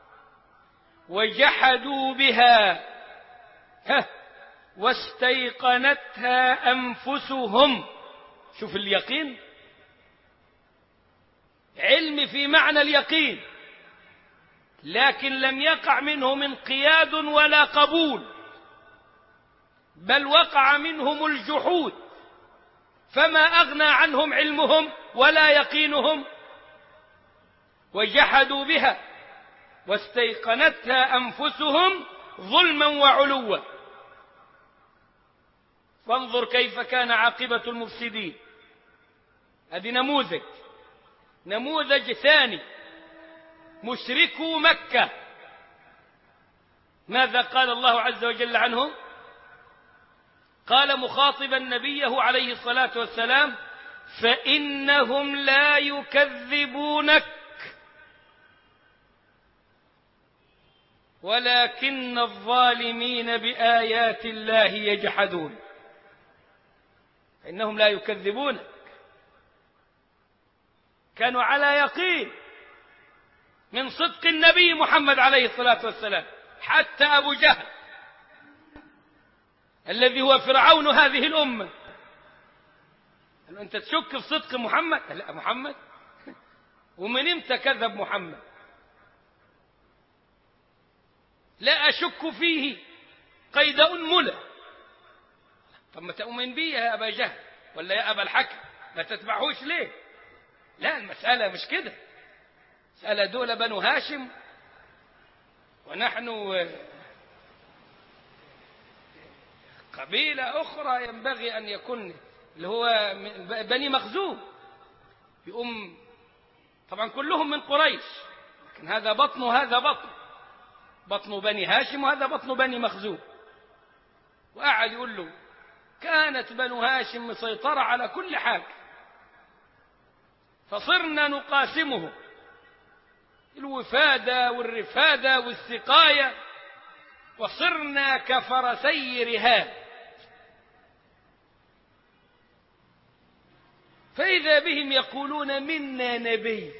وجحدوا بها واستيقنتها أنفسهم. شوف اليقين، علم في معنى اليقين، لكن لم يقع منهم انقياد ولا قبول، بل وقع منهم الجحود، فما أغنى عنهم علمهم ولا يقينهم. وجحدوا بها واستيقنتها أنفسهم ظلما وعلوا. فانظر كيف كان عاقبة المفسدين. هذه نموذج نموذج ثاني، مشركو مكة. ماذا قال الله عز وجل عنهم؟ قال مخاطبا نبيه عليه الصلاة والسلام: فإنهم لا يكذبونك ولكن الظالمين بآيات الله يجحدون. إنهم لا يكذبونك، كانوا على يقين من صدق النبي محمد عليه الصلاة والسلام. حتى أبو جهل الذي هو فرعون هذه الأمة قال: أنت تشك في صدق محمد؟ لا، محمد ومن امتى كذب محمد؟ لا أشك فيه قيد أنملة. طب ما تؤمن بي يا أبا جهل ولا يا أبا الحكم، ما تتبعوش ليه؟ لا، المسألة مش كده. مسألة دول بنو هاشم ونحن قبيلة أخرى ينبغي أن يكون اللي هو بني مخزوم. يقوم طبعا كلهم من قريش، لكن هذا بطن وهذا بطن، بطن بني هاشم وهذا بطن بني مخزوم. وقعد يقول له: كانت بنو هاشم مسيطرة على كل حاجة، فصرنا نقاسمه الوفادة والرفادة والسقاية، وصرنا كفرسي رهاب. فإذا بهم يقولون منا نبي،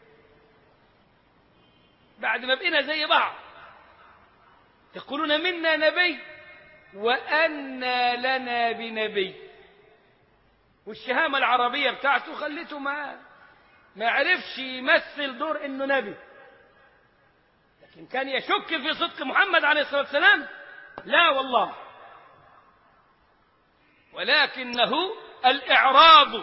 بعد ما بقينا زي بعض يقولون منا نبي وأنى لنا بنبي. والشهامة العربية بتاعته خلته ما ما عرفش يمثل دور إنه نبي، لكن كان يشك في صدق محمد عليه الصلاة والسلام. لا والله، ولكنه الإعراض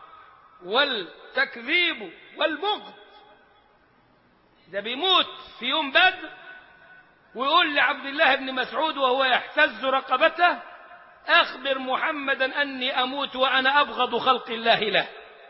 والتكذيب والبغض. ده بيموت في يوم بدر ويقول لعبد الله بن مسعود وهو يحتز رقبته: أخبر محمدا أني أموت وأنا أبغض خلق الله له.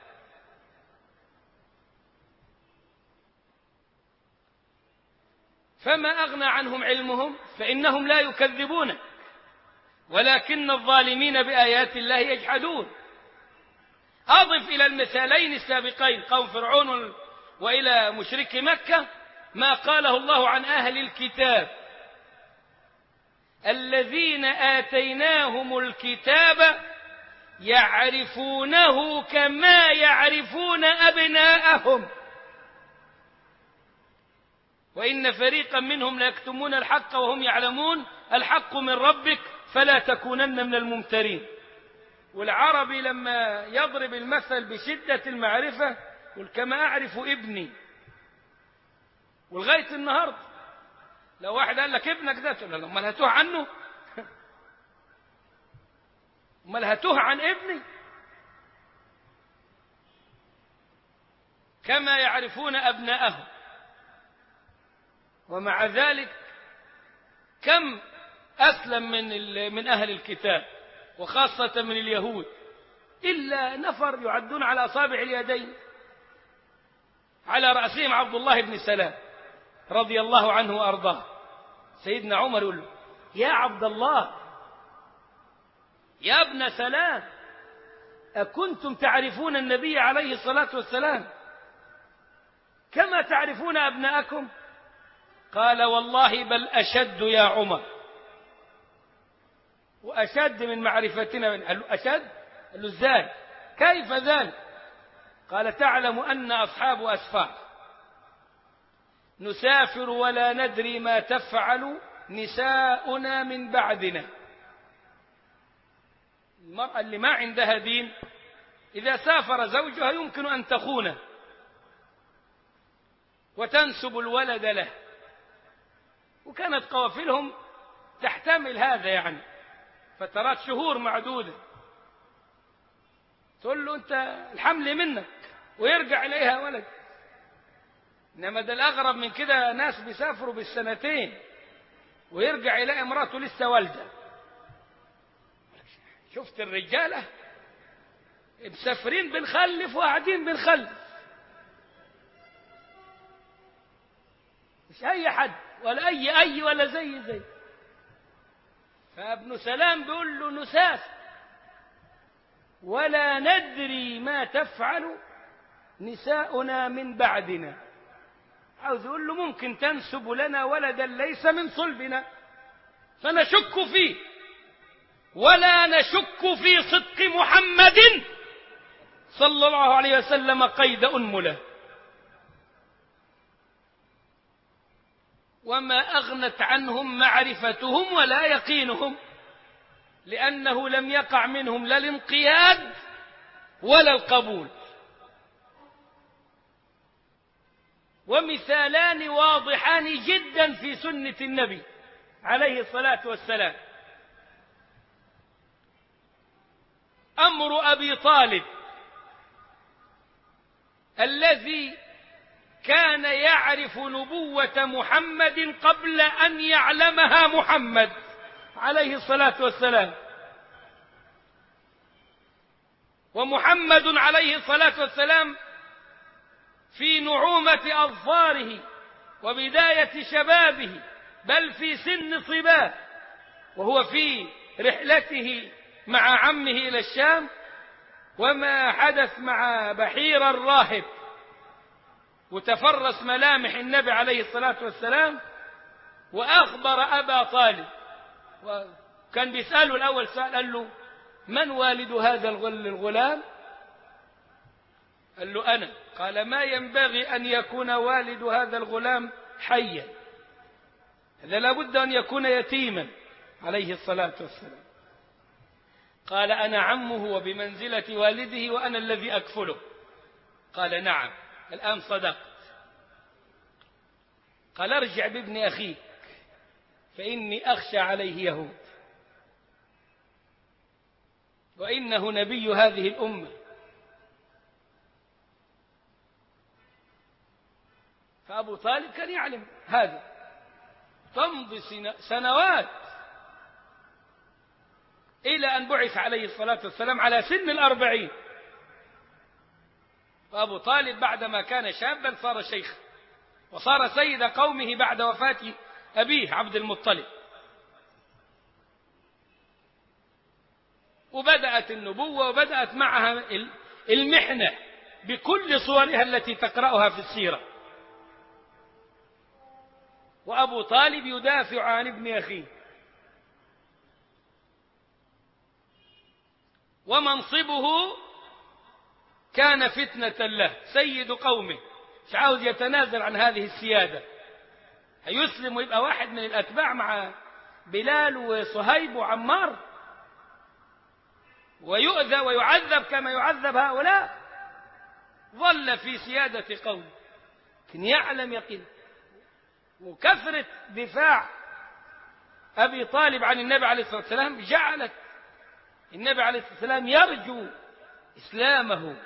فما أغنى عنهم علمهم، فإنهم لا يكذبونك ولكن الظالمين بآيات الله يجحدون. أضف إلى المثالين السابقين قوم فرعون وإلى مشرك مكة ما قاله الله عن أهل الكتاب: الذين آتيناهم الكتاب يعرفونه كما يعرفون أبناءهم وإن فريقا منهم ليكتمون الحق وهم يعلمون الحق من ربك فلا تكونن من الممترين. والعربي لما يضرب المثل بشدة المعرفة يقول: كما أعرف ابني. ولغاية النهاردة لو واحد قال لك ابنك ده تقول له: امال هتوه عنه؟ امال هتوه عن ابني؟ كما يعرفون أبناءهم. ومع ذلك كم أسلم من من أهل الكتاب وخاصة من اليهود إلا نفر يعدون على أصابع اليدين، على رأسهم عبد الله بن سلام رضي الله عنه وأرضاه. سيدنا عمر يقول له: يا عبد الله، يا ابن سلام، أكنتم تعرفون النبي عليه الصلاة والسلام كما تعرفون أبناءكم؟ قال والله بل أشد يا عمر، وأشد من معرفتنا من قال له أشد؟ قال له ازاي؟ كيف ذلك؟ قال تعلم أن أصحاب أسفار نسافر ولا ندري ما تفعل نساؤنا من بعدنا. المرأة اللي ما عندها دين إذا سافر زوجها يمكن أن تخونه وتنسب الولد له، وكانت قوافلهم تحتمل هذا يعني فترات شهور معدودة، تقول له أنت الحمل منك ويرجع إليها ولد. إنما ده الأغرب من كده ناس بيسافروا بالسنتين ويرجع إلى امراته لسه والدة. شفت الرجالة مسافرين بنخلف وقاعدين بنخلف، مش أي حد ولا أي أي ولا زي زي. فابن سلام بيقول له نسافر ولا ندري ما تفعل نساؤنا من بعدنا. عاوز يقول له ممكن تنسب لنا ولدا ليس من صلبنا فنشك فيه، ولا نشك في صدق محمد صلى الله عليه وسلم قيد أنملة. وما أغنت عنهم معرفتهم ولا يقينهم، لأنه لم يقع منهم لا الانقياد ولا القبول. ومثالان واضحان جدا في سنة النبي عليه الصلاة والسلام. أمر أبي طالب الذي كان يعرف نبوة محمد قبل أن يعلمها محمد عليه الصلاة والسلام، ومحمد عليه الصلاة والسلام في نعومة أظفاره وبداية شبابه، بل في سن صباه، وهو في رحلته مع عمه إلى الشام، وما حدث مع بحير الراهب وتفرس ملامح النبي عليه الصلاة والسلام. وأخبر أبا طالب، وكان بيسأله الأول سؤال، قال له من والد هذا الغلام؟ قال له أنا. قال ما ينبغي أن يكون والد هذا الغلام حيا، هذا لابد أن يكون يتيما عليه الصلاة والسلام. قال أنا عمه وبمنزلة والده وأنا الذي أكفله. قال نعم الآن صدقت. قال ارجع بابن أخيك فإني أخشى عليه يهود، وإنه نبي هذه الأمة. فأبو طالب كان يعلم هذا. تمضي سنوات إلى أن بعث عليه الصلاة والسلام على سن الأربعين. فأبو طالب بعدما كان شابا صار شيخا، وصار سيد قومه بعد وفاة أبيه عبد المطلب. وبدأت النبوة وبدأت معها المحنة بكل صورها التي تقرأها في السيرة. وأبو طالب يدافع عن ابن أخيه، ومنصبه كان فتنة له، سيد قومه، مش عاوز يتنازل عن هذه السيادة. هيسلم ويبقى واحد من الأتباع مع بلال وصهيب وعمار ويؤذى ويعذب كما يعذب هؤلاء؟ ظل في سيادة قومه، لكن يعلم يقين. وكثرة دفاع أبي طالب عن النبي عليه الصلاة والسلام جعلت النبي عليه الصلاة والسلام يرجو إسلامه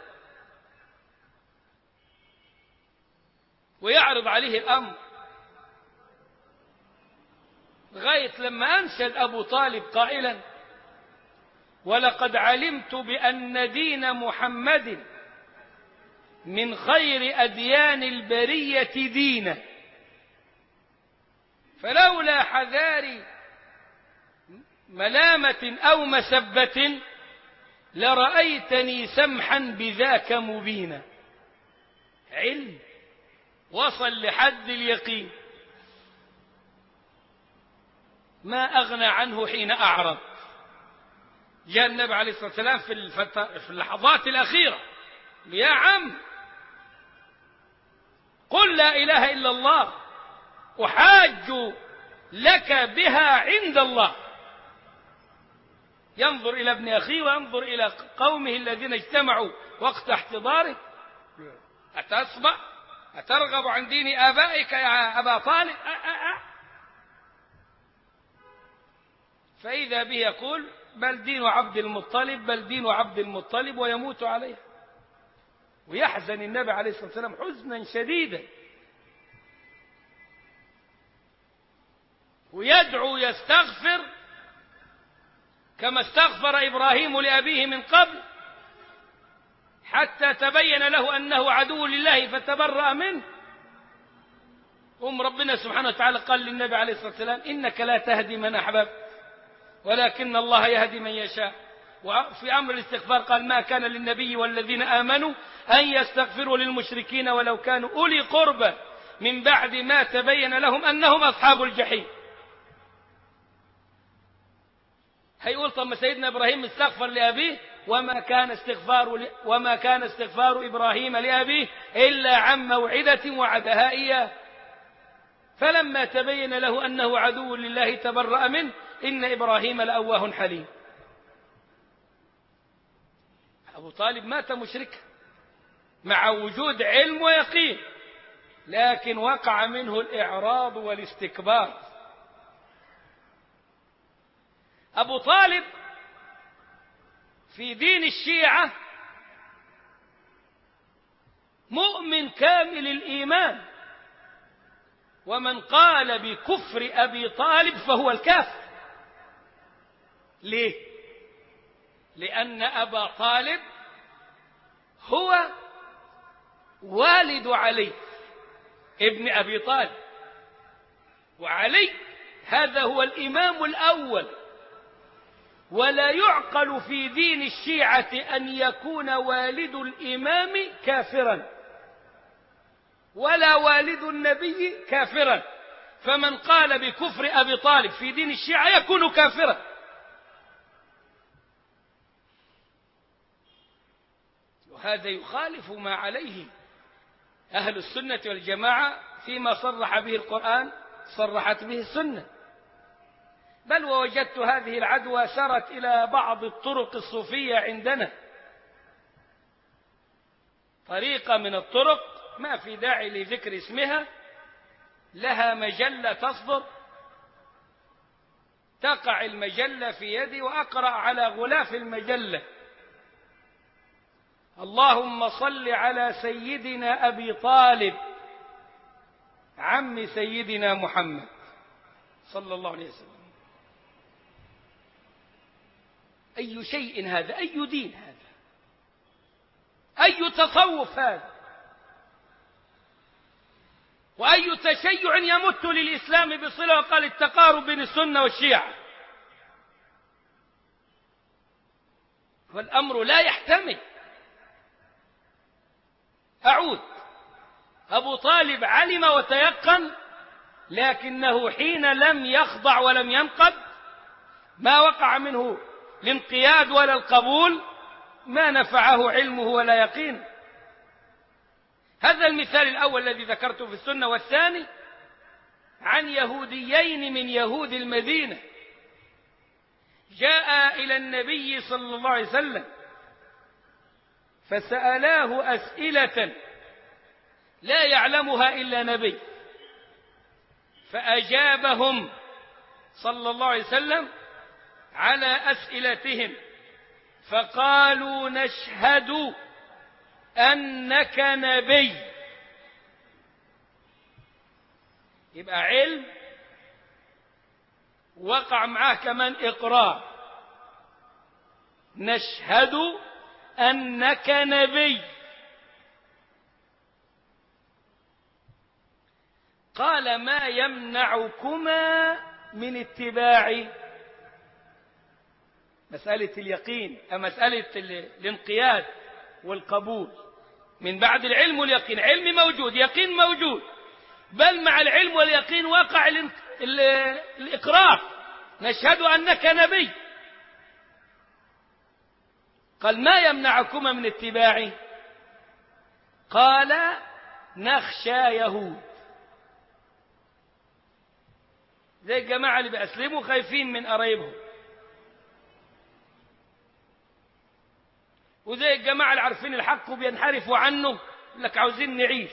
ويعرض عليه الأمر، لغاية لما أنشد أبو طالب قائلا ولقد علمت بأن دين محمد من خير أديان البرية دينا، فلولا حذاري ملامة أو مسبة لرأيتني سمحا بذاك مبينا. علم وصل لحد اليقين ما أغنى عنه حين أعرض. جاء النبي عليه الصلاة والسلام في اللحظات الأخيرة: يا عم قل لا إله إلا الله أحاج لك بها عند الله. ينظر إلى ابن أخيه وينظر إلى قومه الذين اجتمعوا وقت احتضاره: أتصبع؟ أترغب عن دين آبائك يا أبا طالب؟ أه أه أه. فإذا به يقول: بل دين عبد المطلب، بل دين عبد المطلب، ويموت عليه. ويحزن النبي عليه الصلاة والسلام حزنا شديدا، ويدعو يستغفر كما استغفر إبراهيم لأبيه من قبل، حتى تبين له أنه عدو لله فتبرأ منه. أم ربنا سبحانه وتعالى قال للنبي عليه الصلاة والسلام: إنك لا تهدي من أحببت ولكن الله يهدي من يشاء. وفي أمر الاستغفار قال: ما كان للنبي والذين آمنوا أن يستغفروا للمشركين ولو كانوا أولي قربى من بعد ما تبين لهم أنهم أصحاب الجحيم. هيقول: طب ما سيدنا إبراهيم استغفر لأبيه، وما كان استغفار وما كان استغفار إبراهيم لأبيه إلا عن موعدة وعدها إياه، فلما تبين له أنه عدو لله تبرأ منه، إن إبراهيم لأواه حليم. أبو طالب مات مشركا مع وجود علم ويقين، لكن وقع منه الإعراض والاستكبار. أبو طالب في دين الشيعة مؤمن كامل الإيمان، ومن قال بكفر أبي طالب فهو الكافر. ليه؟ لأن أبا طالب هو والد علي ابن أبي طالب، وعلي هذا هو الإمام الأول، ولا يعقل في دين الشيعة أن يكون والد الإمام كافرا ولا والد النبي كافرا، فمن قال بكفر أبي طالب في دين الشيعة يكون كافرا. وهذا يخالف ما عليه أهل السنة والجماعة فيما صرح به القرآن صرحت به السنة. بل ووجدت هذه العدوى سرت إلى بعض الطرق الصوفية عندنا، طريقة من الطرق ما في داعي لذكر اسمها، لها مجلة تصدر، تقع المجلة في يدي وأقرأ على غلاف المجلة: اللهم صل على سيدنا أبي طالب عم سيدنا محمد صلى الله عليه وسلم. أي شيء هذا؟ أي دين هذا؟ أي تصوف هذا؟ وأي تشيع يمت للإسلام بصلة وقال التقارب بين السنة والشيعة؟ والأمر لا يحتمل. أعود: أبو طالب علم وتيقن، لكنه حين لم يخضع ولم ينقض، ما وقع منه الانقياد ولا القبول، ما نفعه علمه ولا يقين. هذا المثال الأول الذي ذكرته في السنة. والثاني عن يهوديين من يهود المدينة جاء إلى النبي صلى الله عليه وسلم فسألاه أسئلة لا يعلمها إلا نبي، فأجابهم صلى الله عليه وسلم على أسئلتهم، فقالوا: نشهد أنك نبي. يبقى علم وقع معاه كمان إقرار: نشهد أنك نبي. قال: ما يمنعكما من اتباعي؟ مسألة اليقين، مسألة الانقياد والقبول من بعد العلم واليقين. علم موجود، يقين موجود، بل مع العلم واليقين وقع الإقرار نشهد أنك نبي. قال ما يمنعكما من اتباعي؟ قال نخشى يهود، زي الجماعة اللي بيأسلموا خايفين من قرايبهم، وزي الجماعة اللي عارفين الحق وبينحرفوا عنه، لك عاوزين نعيش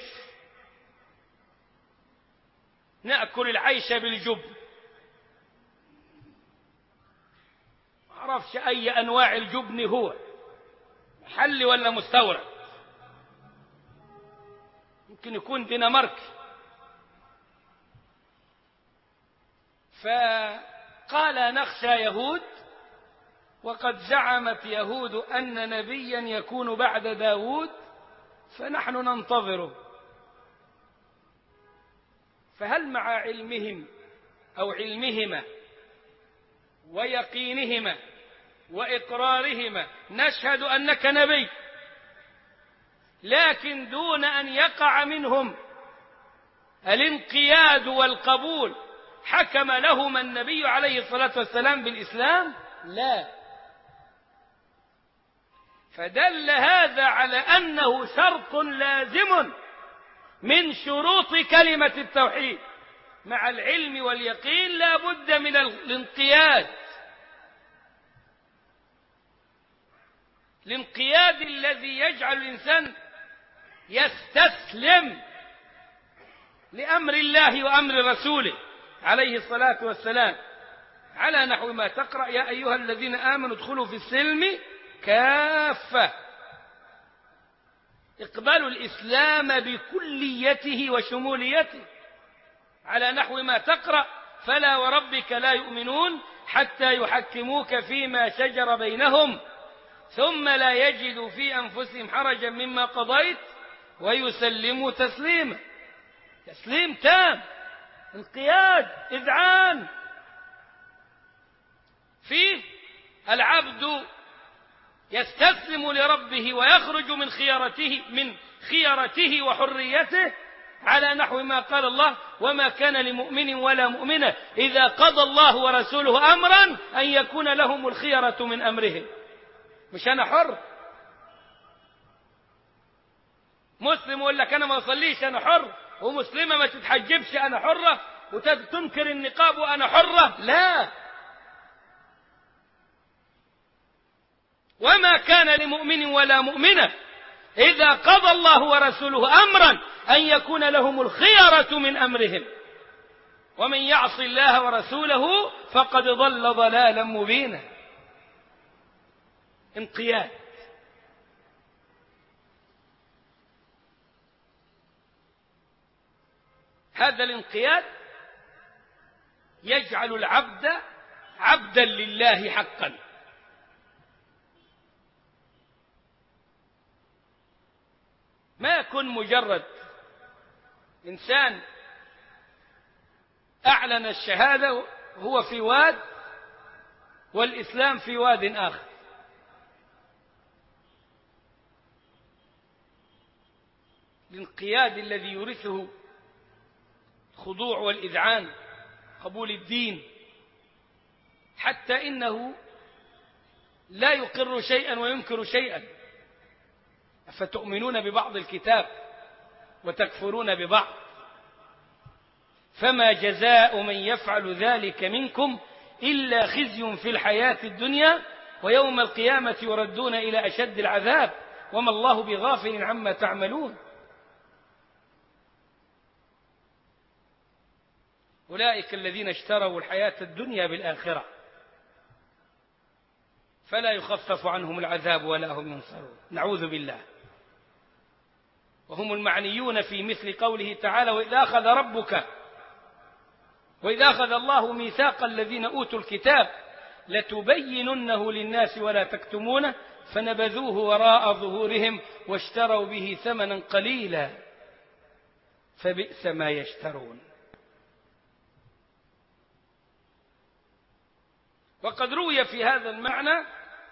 نأكل العيش بالجبن، ما أعرفش أي أنواع الجبن هو، محلي ولا مستورد، يمكن يكون دنماركي. فقال نخشى يهود، وقد زعمت يهود أن نبيا يكون بعد داود فنحن ننتظره. فهل مع علمهم أو علمهما ويقينهما وإقرارهما نشهد أنك نبي، لكن دون أن يقع منهم الانقياد والقبول حكم لهما النبي عليه الصلاة والسلام بالإسلام؟ لا. فدل هذا على أنه شرط لازم من شروط كلمة التوحيد، مع العلم واليقين لا بد من الانقياد، الانقياد الذي يجعل الإنسان يستسلم لأمر الله وأمر رسوله عليه الصلاة والسلام، على نحو ما تقرأ يا أيها الذين آمنوا ادخلوا في السلم كافة، اقبلوا الإسلام بكليته وشموليته، على نحو ما تقرأ فلا وربك لا يؤمنون حتى يحكموك فيما شجر بينهم ثم لا يجدوا في أنفسهم حرجا مما قضيت ويسلموا تسليما. تسليم تام، انقياد، إذعان، فيه العبد يستسلم لربه ويخرج من خيارته من خيارته وحريته، على نحو ما قال الله وما كان لمؤمن ولا مؤمنة إذا قضى الله ورسوله أمرا أن يكون لهم الخيرة من أمرهم. مش أنا حر، مسلم يقول لك أنا ما أصليش أنا حر، ومسلمة ما تتحجبش أنا حرة، وتنكر النقاب وأنا حرة، لا. وما كان لمؤمن ولا مؤمنة إذا قضى الله ورسوله أمرا أن يكون لهم الخيرة من أمرهم ومن يعص الله ورسوله فقد ضل ضلالا مبينا. انقياد. هذا الانقياد يجعل العبد عبدا لله حقا، ما يكون مجرد إنسان أعلن الشهادة هو في واد والإسلام في واد آخر. الانقياد الذي يورثه الخضوع والإذعان، قبول الدين، حتى إنه لا يقر شيئا وينكر شيئا. أفتؤمنون ببعض الكتاب وتكفرون ببعض، فما جزاء من يفعل ذلك منكم إلا خزي في الحياة الدنيا ويوم القيامة يردون إلى أشد العذاب وما الله بغافل عما تعملون. أولئك الذين اشتروا الحياة الدنيا بالآخرة فلا يخفف عنهم العذاب ولا هم ينصرون، نعوذ بالله. وهم المعنيون في مثل قوله تعالى وإذا أخذ ربك وإذا أخذ الله ميثاق الذين أوتوا الكتاب لتبيننه للناس ولا تكتمونه فنبذوه وراء ظهورهم واشتروا به ثمنا قليلا فبئس ما يشترون. وقد روي في هذا المعنى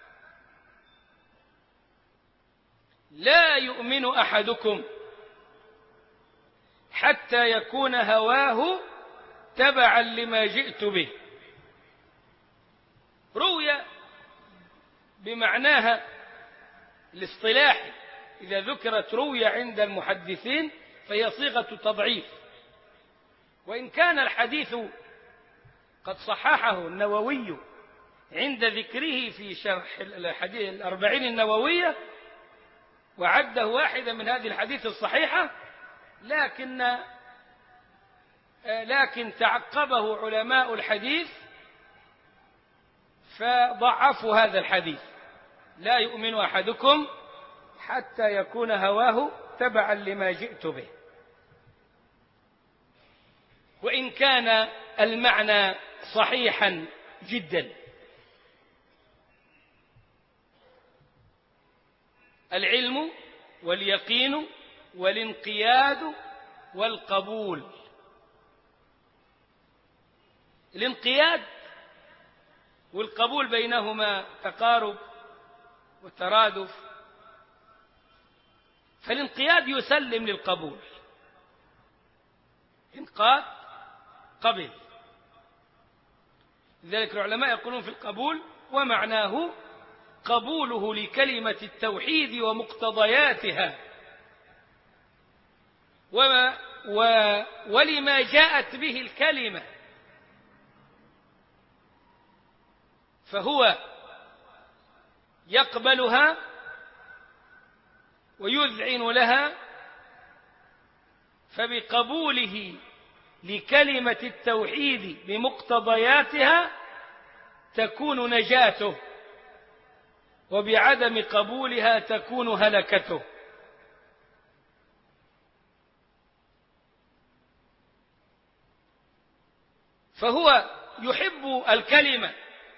لا يؤمن أحدكم حتى يكون هواه تبعا لما جئت به بمعناها الاصطلاحي، إذا ذكرت روي عند المحدثين فهي صيغة تضعيف، وإن كان الحديث قد صححه النووي عند ذكره في شرح الحديث الأربعين النووية وعده واحدة من هذه الحديث الصحيحة، لكن لكن تعقبه علماء الحديث فضعفوا هذا الحديث: لا يؤمن أحدكم حتى يكون هواه تبعا لما جئت به. وإن كان المعنى صحيحا جدا. العلم واليقين والانقياد والقبول. الانقياد والقبول بينهما تقارب وترادف، فالانقياد يسلم للقبول، انقاد قبل. لذلك العلماء يقولون في القبول: ومعناه قبوله لكلمة التوحيد ومقتضياتها وما و ولما جاءت به الكلمة، فهو يقبلها ويذعن لها، فبقبوله لكلمة التوحيد بمقتضياتها تكون نجاته، وبعدم قبولها تكون هلكته. فهو يحب الكلمة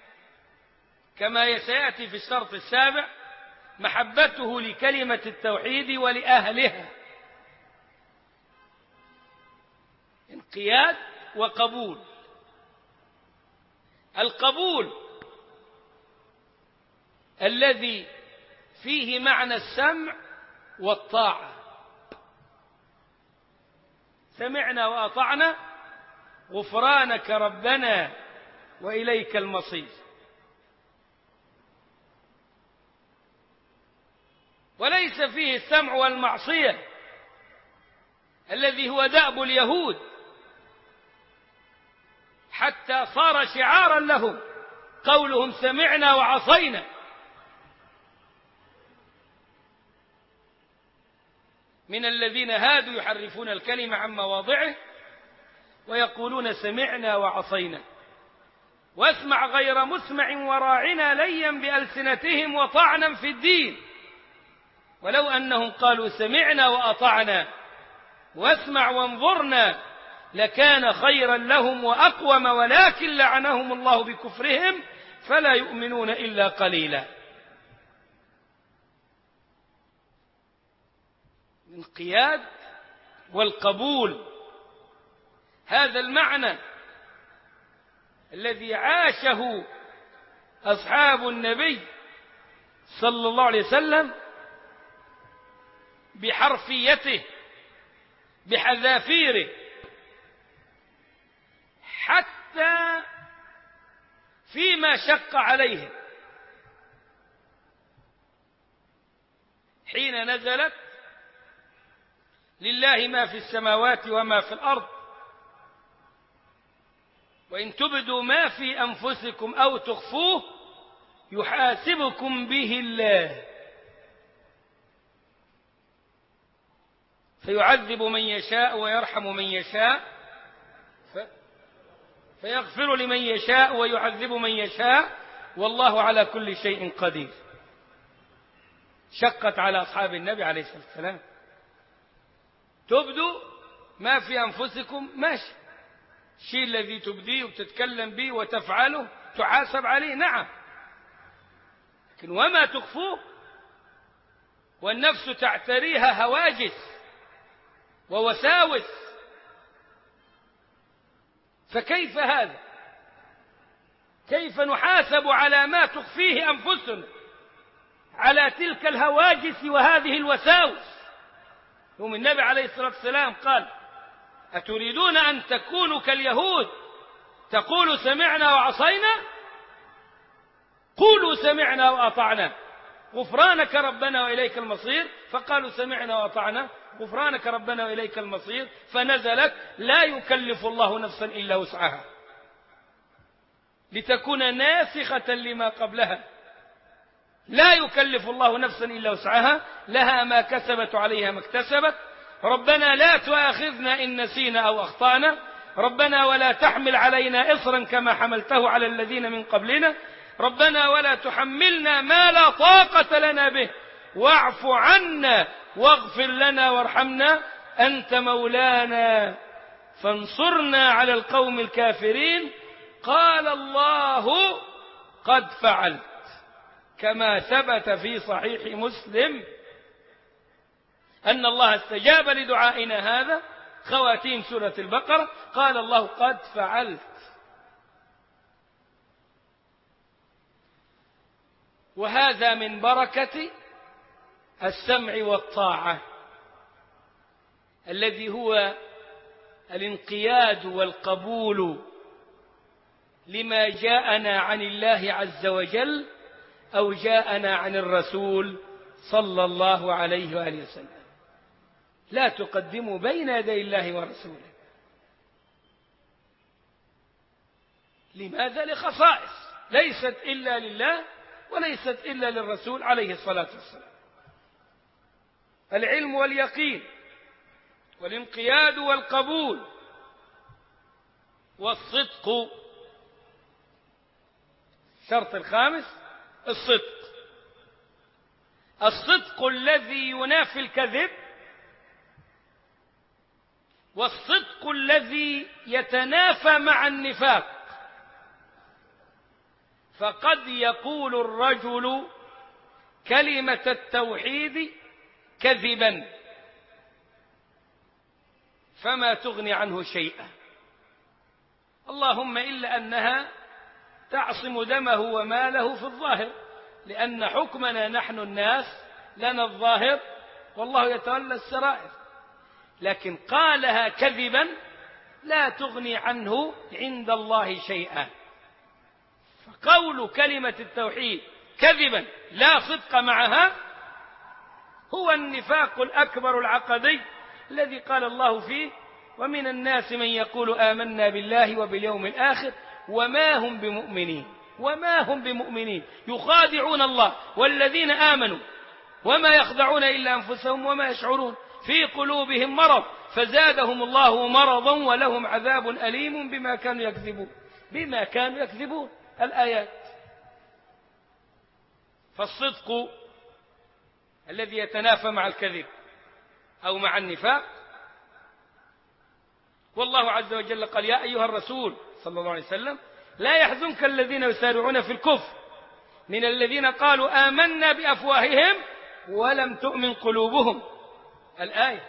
كما سيأتي في الشرط السابع: محبته لكلمة التوحيد ولأهلها، انقياد وقبول. القبول الذي فيه معنى السمع والطاعة: سمعنا وأطعنا غفرانك ربنا وإليك المصير. وليس فيه السمع والمعصية الذي هو دأب اليهود، حتى صار شعارا لهم قولهم سمعنا وعصينا. من الذين هادوا يحرفون الكلمة عن مواضعه ويقولون سمعنا وعصينا، واسمع غير مسمع وراعنا ليا بألسنتهم وطعنا في الدين، ولو أنهم قالوا سمعنا وأطعنا واسمع وانظرنا لكان خيرا لهم وأقوم، ولكن لعنهم الله بكفرهم فلا يؤمنون إلا قليلا. الانقياد والقبول، هذا المعنى الذي عاشه أصحاب النبي صلى الله عليه وسلم بحرفيته بحذافيره، حتى فيما شق عليهم حين نزلت لله ما في السماوات وما في الأرض وإن تبدوا ما في أنفسكم أو تخفوه يحاسبكم به الله فيعذب من يشاء ويرحم من يشاء فيغفر لمن يشاء ويعذب من يشاء والله على كل شيء قدير. شقت على أصحاب النبي عليه الصلاة والسلام. تبدوا ما في أنفسكم ماشي، الشيء الذي تبديه وتتكلم به وتفعله تحاسب عليه، نعم، لكن وما تخفوه والنفس تعتريها هواجس ووساوس، فكيف هذا؟ كيف نحاسب على ما تخفيه أنفسنا، على تلك الهواجس وهذه الوساوس؟ يوم النبي عليه الصلاة والسلام قال: أتريدون أن تكونوا كاليهود تقول سمعنا وعصينا؟ قولوا سمعنا وأطعنا غفرانك ربنا وإليك المصير، فقالوا سمعنا وأطعنا غفرانك ربنا وإليك المصير، فنزلت لا يكلف الله نفسا إلا وسعها، لتكون ناسخة لما قبلها. لا يكلف الله نفسا إلا وسعها، لها ما كسبت عليها ما اكتسبت. ربنا لا تؤاخذنا إن نسينا أو أخطأنا، ربنا ولا تحمل علينا إصرا كما حملته على الذين من قبلنا، ربنا ولا تحملنا ما لا طاقة لنا به، واعف عنا واغفر لنا وارحمنا أنت مولانا فانصرنا على القوم الكافرين. قال الله قد فعلت، كما ثبت في صحيح مسلم أن الله استجاب لدعائنا هذا. خواتيم سورة البقرة قال الله قد فعلت. وهذا من بركة السمع والطاعة، الذي هو الانقياد والقبول لما جاءنا عن الله عز وجل أو جاءنا عن الرسول صلى الله عليه وآله وسلم. لا تقدموا بين يدي الله ورسوله. لماذا؟ لخصائص ليست إلا لله وليست إلا للرسول عليه الصلاة والسلام. العلم واليقين والانقياد والقبول والصدق. الشرط الخامس الصدق. الصدق الذي ينافي الكذب، والصدق الذي يتنافى مع النفاق. فقد يقول الرجل كلمة التوحيد كذبا فما تغني عنه شيئا، اللهم إلا أنها تعصم دمه وماله في الظاهر، لأن حكمنا نحن الناس لنا الظاهر والله يتولى السرائر. لكن قالها كذبا لا تغني عنه عند الله شيئا. فقول كلمة التوحيد كذبا لا صدق معها هو النفاق الأكبر العقدي الذي قال الله فيه ومن الناس من يقول آمنا بالله وباليوم الآخر وما هم بمؤمنين. وما هم بمؤمنين، يخادعون الله والذين آمنوا وما يخدعون إلا أنفسهم وما يشعرون، في قلوبهم مرض فزادهم الله مرضا ولهم عذاب أليم بما كانوا يكذبون. بما كانوا يكذبون الآيات. فالصدق الذي يتنافى مع الكذب أو مع النفاق. والله عز وجل قال يا أيها الرسول صلى الله عليه وسلم لا يحزنك الذين يسارعون في الكفر من الذين قالوا آمنا بأفواههم ولم تؤمن قلوبهم. الآية.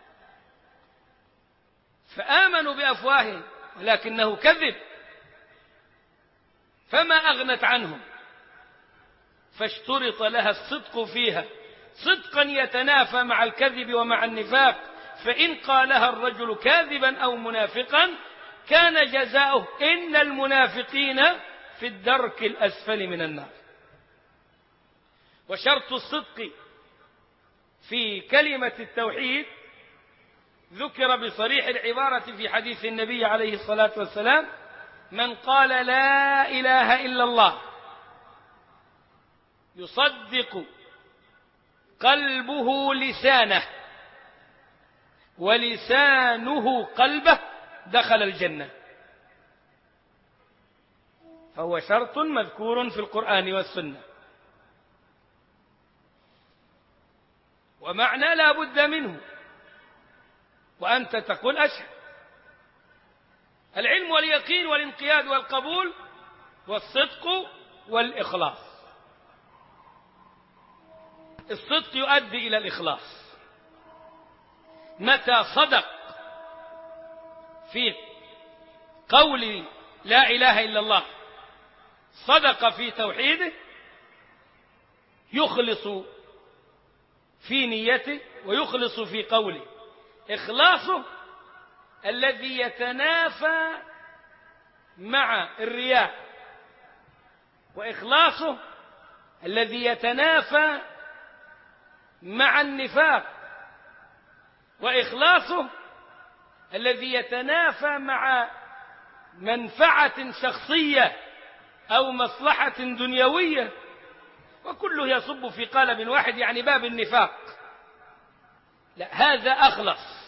فآمنوا بأفواههم ولكنه كذب فما أغنت عنهم، فاشترط لها الصدق فيها صدقا يتنافى مع الكذب ومع النفاق. فإن قالها الرجل كاذبا أو منافقا كان جزاؤه إن المنافقين في الدرك الأسفل من النار. وشرط الصدق في كلمة التوحيد ذكر بصريح العبارة في حديث النبي عليه الصلاة والسلام من قال لا إله إلا الله يصدق قلبه لسانه ولسانه قلبه دخل الجنة. فهو شرط مذكور في القرآن والسنة، ومعنى لا بد منه، وأنت تقول أشهد. العلم واليقين والانقياد والقبول والصدق والإخلاص. الصدق يؤدي إلى الإخلاص. متى صدق في قول لا إله إلا الله صدق في توحيده يخلص في نيته ويخلص في قوله. إخلاصه الذي يتنافى مع الرياء وإخلاصه الذي يتنافى مع النفاق، وإخلاصه الذي يتنافى مع منفعة شخصية أو مصلحة دنيوية، وكله يصب في قالب واحد، يعني باب النفاق. لا، هذا أخلص،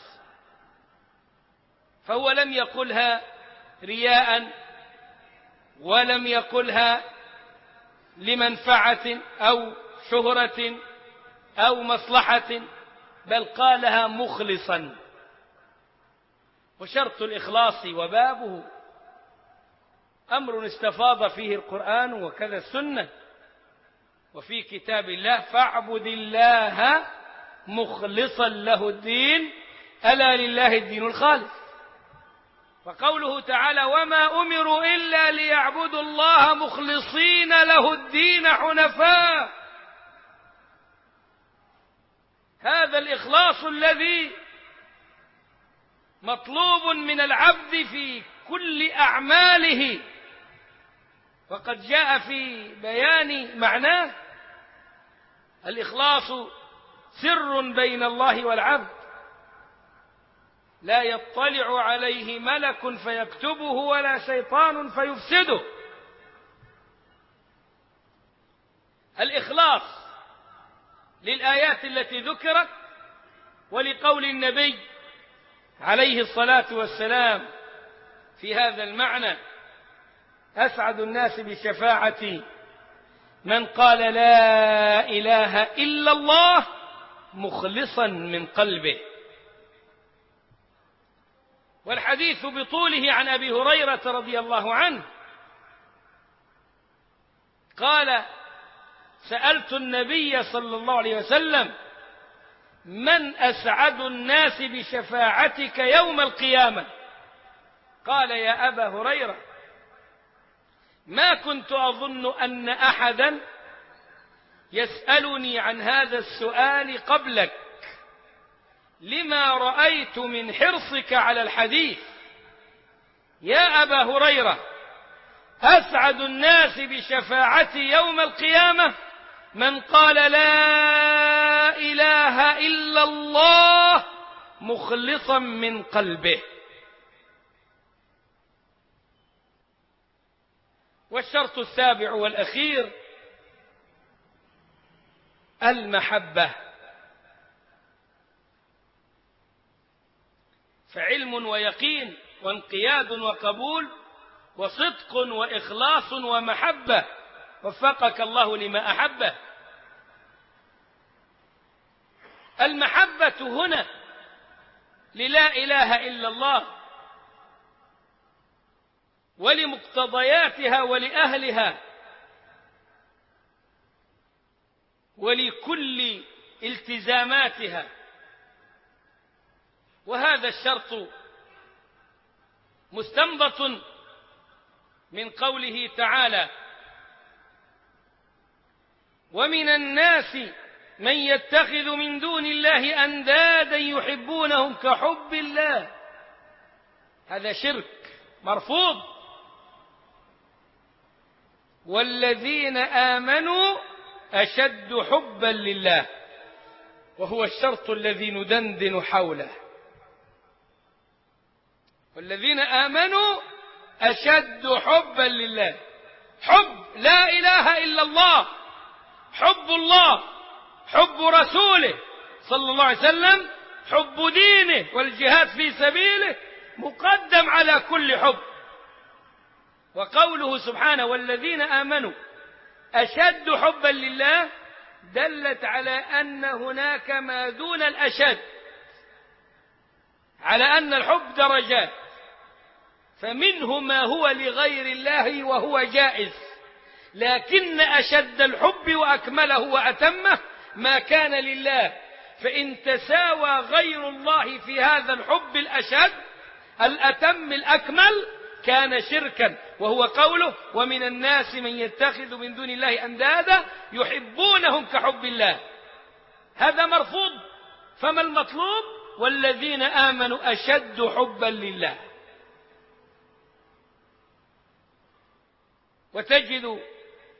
فهو لم يقلها رياء ولم يقلها لمنفعة أو شهرة أو مصلحة، بل قالها مخلصا. وشرط الإخلاص وبابه أمر استفاض فيه القرآن وكذا السنة، وفي كتاب الله: فاعبد الله مخلصا له الدين ألا لله الدين الخالص. وقوله تعالى: وما أمروا إلا ليعبدوا الله مخلصين له الدين حنفاء. هذا الإخلاص الذي مطلوب من العبد في كل أعماله، وقد جاء في بيان معناه: الإخلاص سر بين الله والعبد لا يطلع عليه ملك فيكتبه ولا شيطان فيفسده. الإخلاص للآيات التي ذكرت ولقول النبي عليه الصلاة والسلام في هذا المعنى: أسعد الناس بشفاعتي من قال لا إله إلا الله مخلصا من قلبه. والحديث بطوله عن أبي هريرة رضي الله عنه قال: سألت النبي صلى الله عليه وسلم: من أسعد الناس بشفاعتك يوم القيامة؟ قال: يا أبا هريرة، ما كنت أظن أن أحدا يسألني عن هذا السؤال قبلك، لما رأيت من حرصك على الحديث. يا أبا هريرة، أسعد الناس بشفاعتي يوم القيامة من قال لا إله إلا الله مخلصا من قلبه. والشرط السابع والأخير المحبة، فعلم ويقين وانقياد وقبول وصدق وإخلاص ومحبة، وفقك الله لما أحبه. المحبة هنا للا إله إلا الله ولمقتضياتها ولأهلها ولكل التزاماتها. وهذا الشرط مستنبط من قوله تعالى: ومن الناس من يتخذ من دون الله أندادا يحبونهم كحب الله. هذا شرك مرفوض. والذين آمنوا أشد حبا لله، وهو الشرط الذي ندندن حوله. والذين آمنوا أشد حبا لله، حب لا إله إلا الله، حب الله، حب رسوله صلى الله عليه وسلم، حب دينه والجهاد في سبيله مقدم على كل حب. وقوله سبحانه: والذين آمنوا أشد حبا لله، دلت على أن هناك ما دون الأشد، على أن الحب درجات، فمنه ما هو لغير الله وهو جائز، لكن أشد الحب وأكمله وأتمه ما كان لله، فإن تساوى غير الله في هذا الحب الأشد الأتم الأكمل كان شركا، وهو قوله: ومن الناس من يتخذ من دون الله أندادا يحبونهم كحب الله. هذا مرفوض. فما المطلوب؟ والذين آمنوا أشد حبا لله. وتجد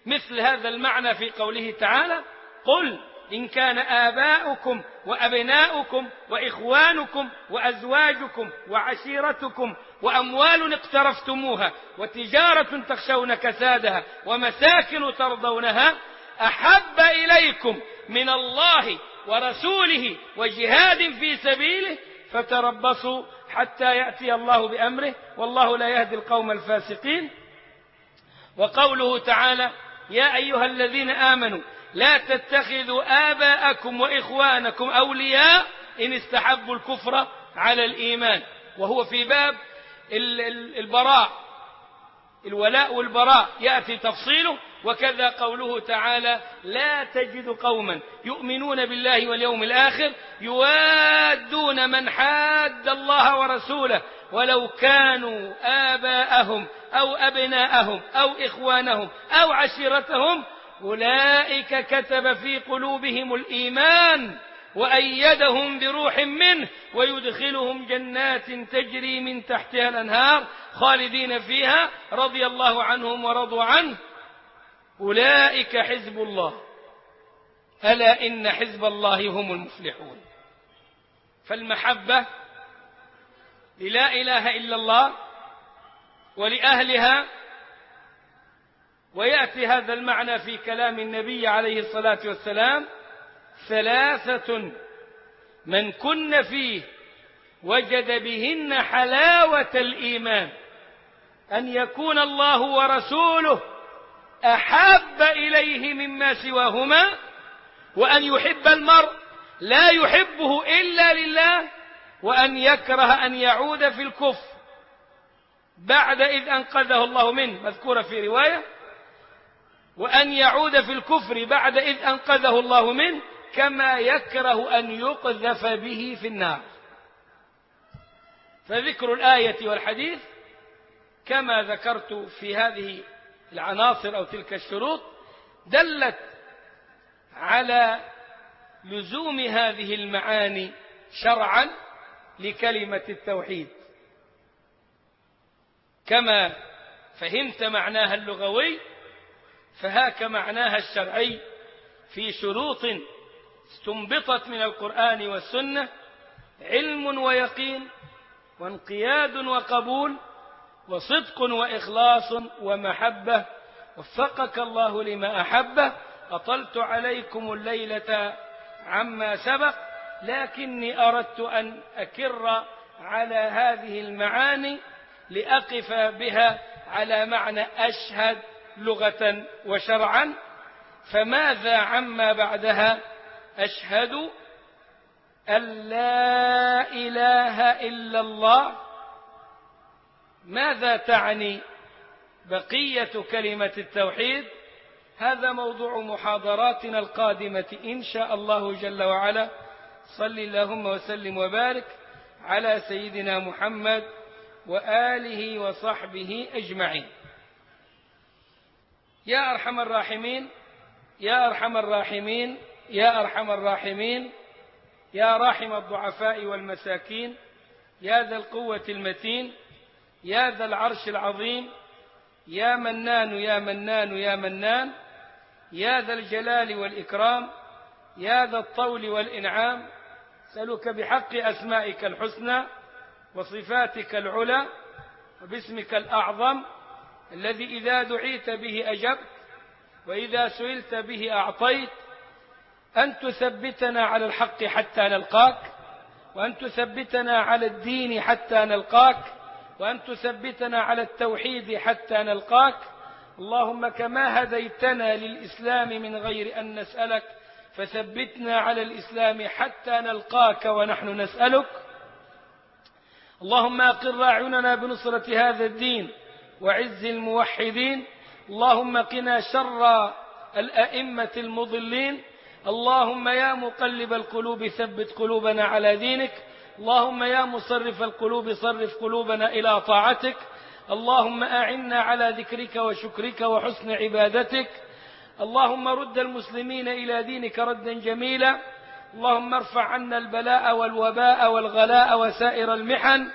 مثل هذا المعنى في قوله تعالى: قل إن كان آباؤكم وأبناؤكم وإخوانكم وأزواجكم وعشيرتكم وأموال اقترفتموها وتجارة تخشون كسادها ومساكن ترضونها أحب إليكم من الله ورسوله وجهاد في سبيله فتربصوا حتى يأتي الله بأمره والله لا يهدي القوم الفاسقين. وقوله تعالى: يا أيها الذين آمنوا لا تتخذوا آباءكم وإخوانكم أولياء إن استحبوا الكفر على الإيمان، وهو في باب البراء، الولاء والبراء يأتي تفصيله. وكذا قوله تعالى: لا تجد قوما يؤمنون بالله واليوم الآخر يوادون من حاد الله ورسوله ولو كانوا آباءهم أو أبناءهم أو إخوانهم أو عشيرتهم أولئك كتب في قلوبهم الإيمان وأيدهم بروح منه ويدخلهم جنات تجري من تحتها الأنهار خالدين فيها رضي الله عنهم ورضوا عنه أولئك حزب الله ألا إن حزب الله هم المفلحون. فالمحبة للا إله إلا الله ولأهلها، ويأتي هذا المعنى في كلام النبي عليه الصلاة والسلام: ثلاثة من كن فيه وجد بهن حلاوة الإيمان أن يكون الله ورسوله أحب إليه مما سواهما، وأن يحب المرء لا يحبه إلا لله، وأن يكره أن يعود في الكفر بعد إذ أنقذه الله منه، مذكورة في رواية، وأن يعود في الكفر بعد إذ أنقذه الله منه، كما يكره أن يقذف به في النار. فذكر الآية والحديث كما ذكرت في هذه العناصر أو تلك الشروط دلت على لزوم هذه المعاني شرعا لكلمة التوحيد. كما فهمت معناها اللغوي فهاك معناها الشرعي في شروط استنبطت من القرآن والسنة: علم ويقين وانقياد وقبول وصدق وإخلاص ومحبة. وفقك الله لما أحبه. أطلت عليكم الليلة عما سبق، لكني أردت أن أكر على هذه المعاني لأقف بها على معنى أشهد لغة وشرعا. فماذا عما بعدها؟ أشهد أن لا إله إلا الله. ماذا تعني بقية كلمة التوحيد؟ هذا موضوع محاضراتنا القادمة إن شاء الله جل وعلا. صل اللهم وسلم وبارك على سيدنا محمد وآله وصحبه أجمعين. يا أرحم الراحمين، يا أرحم الراحمين، يا أرحم الراحمين، يا راحم الضعفاء والمساكين، يا ذا القوة المتين، يا ذا العرش العظيم، يا منان يا منان يا منان، يا ذا الجلال والإكرام، يا ذا الطول والإنعام، أسألك بحق أسمائك الحسنى وصفاتك العلى وباسمك الأعظم الذي إذا دعيت به أجبت وإذا سئلت به أعطيت، أن تثبتنا على الحق حتى نلقاك، وأن تثبتنا على الدين حتى نلقاك، وأن تثبتنا على التوحيد حتى نلقاك. اللهم كما هديتنا للإسلام من غير أن نسألك فثبتنا على الإسلام حتى نلقاك ونحن نسألك. اللهم أقر أعيننا بنصرة هذا الدين وعز الموحدين. اللهم قنا شر الأئمة المضلين. اللهم يا مقلب القلوب ثبت قلوبنا على دينك. اللهم يا مصرف القلوب صرف قلوبنا إلى طاعتك. اللهم أعنا على ذكرك وشكرك وحسن عبادتك. اللهم رد المسلمين إلى دينك ردا جميلا. اللهم ارفع عنا البلاء والوباء والغلاء وسائر المحن،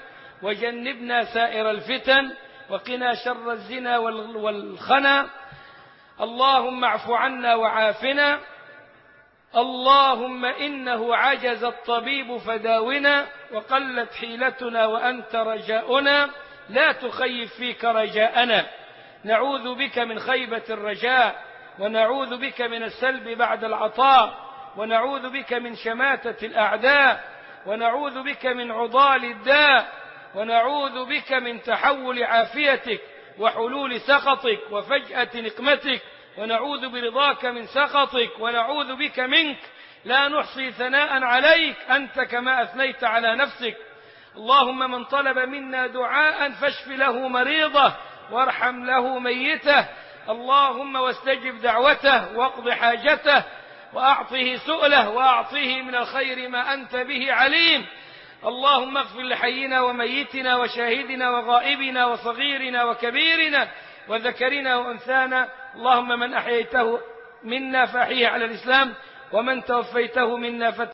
وجنبنا سائر الفتن، وقنا شر الزنا والخنا. اللهم اعف عنا وعافنا، اللهم إنه عجز الطبيب فداونا، وقلت حيلتنا وأنت رجاؤنا، لا تخيب فيك رجاءنا. نعوذ بك من خيبة الرجاء، ونعوذ بك من السلب بعد العطاء، ونعوذ بك من شماتة الأعداء، ونعوذ بك من عضال الداء، ونعوذ بك من تحول عافيتك وحلول سخطك وفجأة نقمتك، ونعوذ برضاك من سخطك، ونعوذ بك منك، لا نحصي ثناء عليك أنت كما أثنيت على نفسك. اللهم من طلب منا دعاء فاشف له مريضه وارحم له ميته، اللهم واستجب دعوته واقض حاجته وأعطه سؤله وأعطه من الخير ما أنت به عليم. اللهم اغفر لحينا وميتنا وشاهدنا وغائبنا وصغيرنا وكبيرنا وذكرنا وأنثانا. اللهم من أحييته منا فأحيه على الإسلام، ومن توفيته منا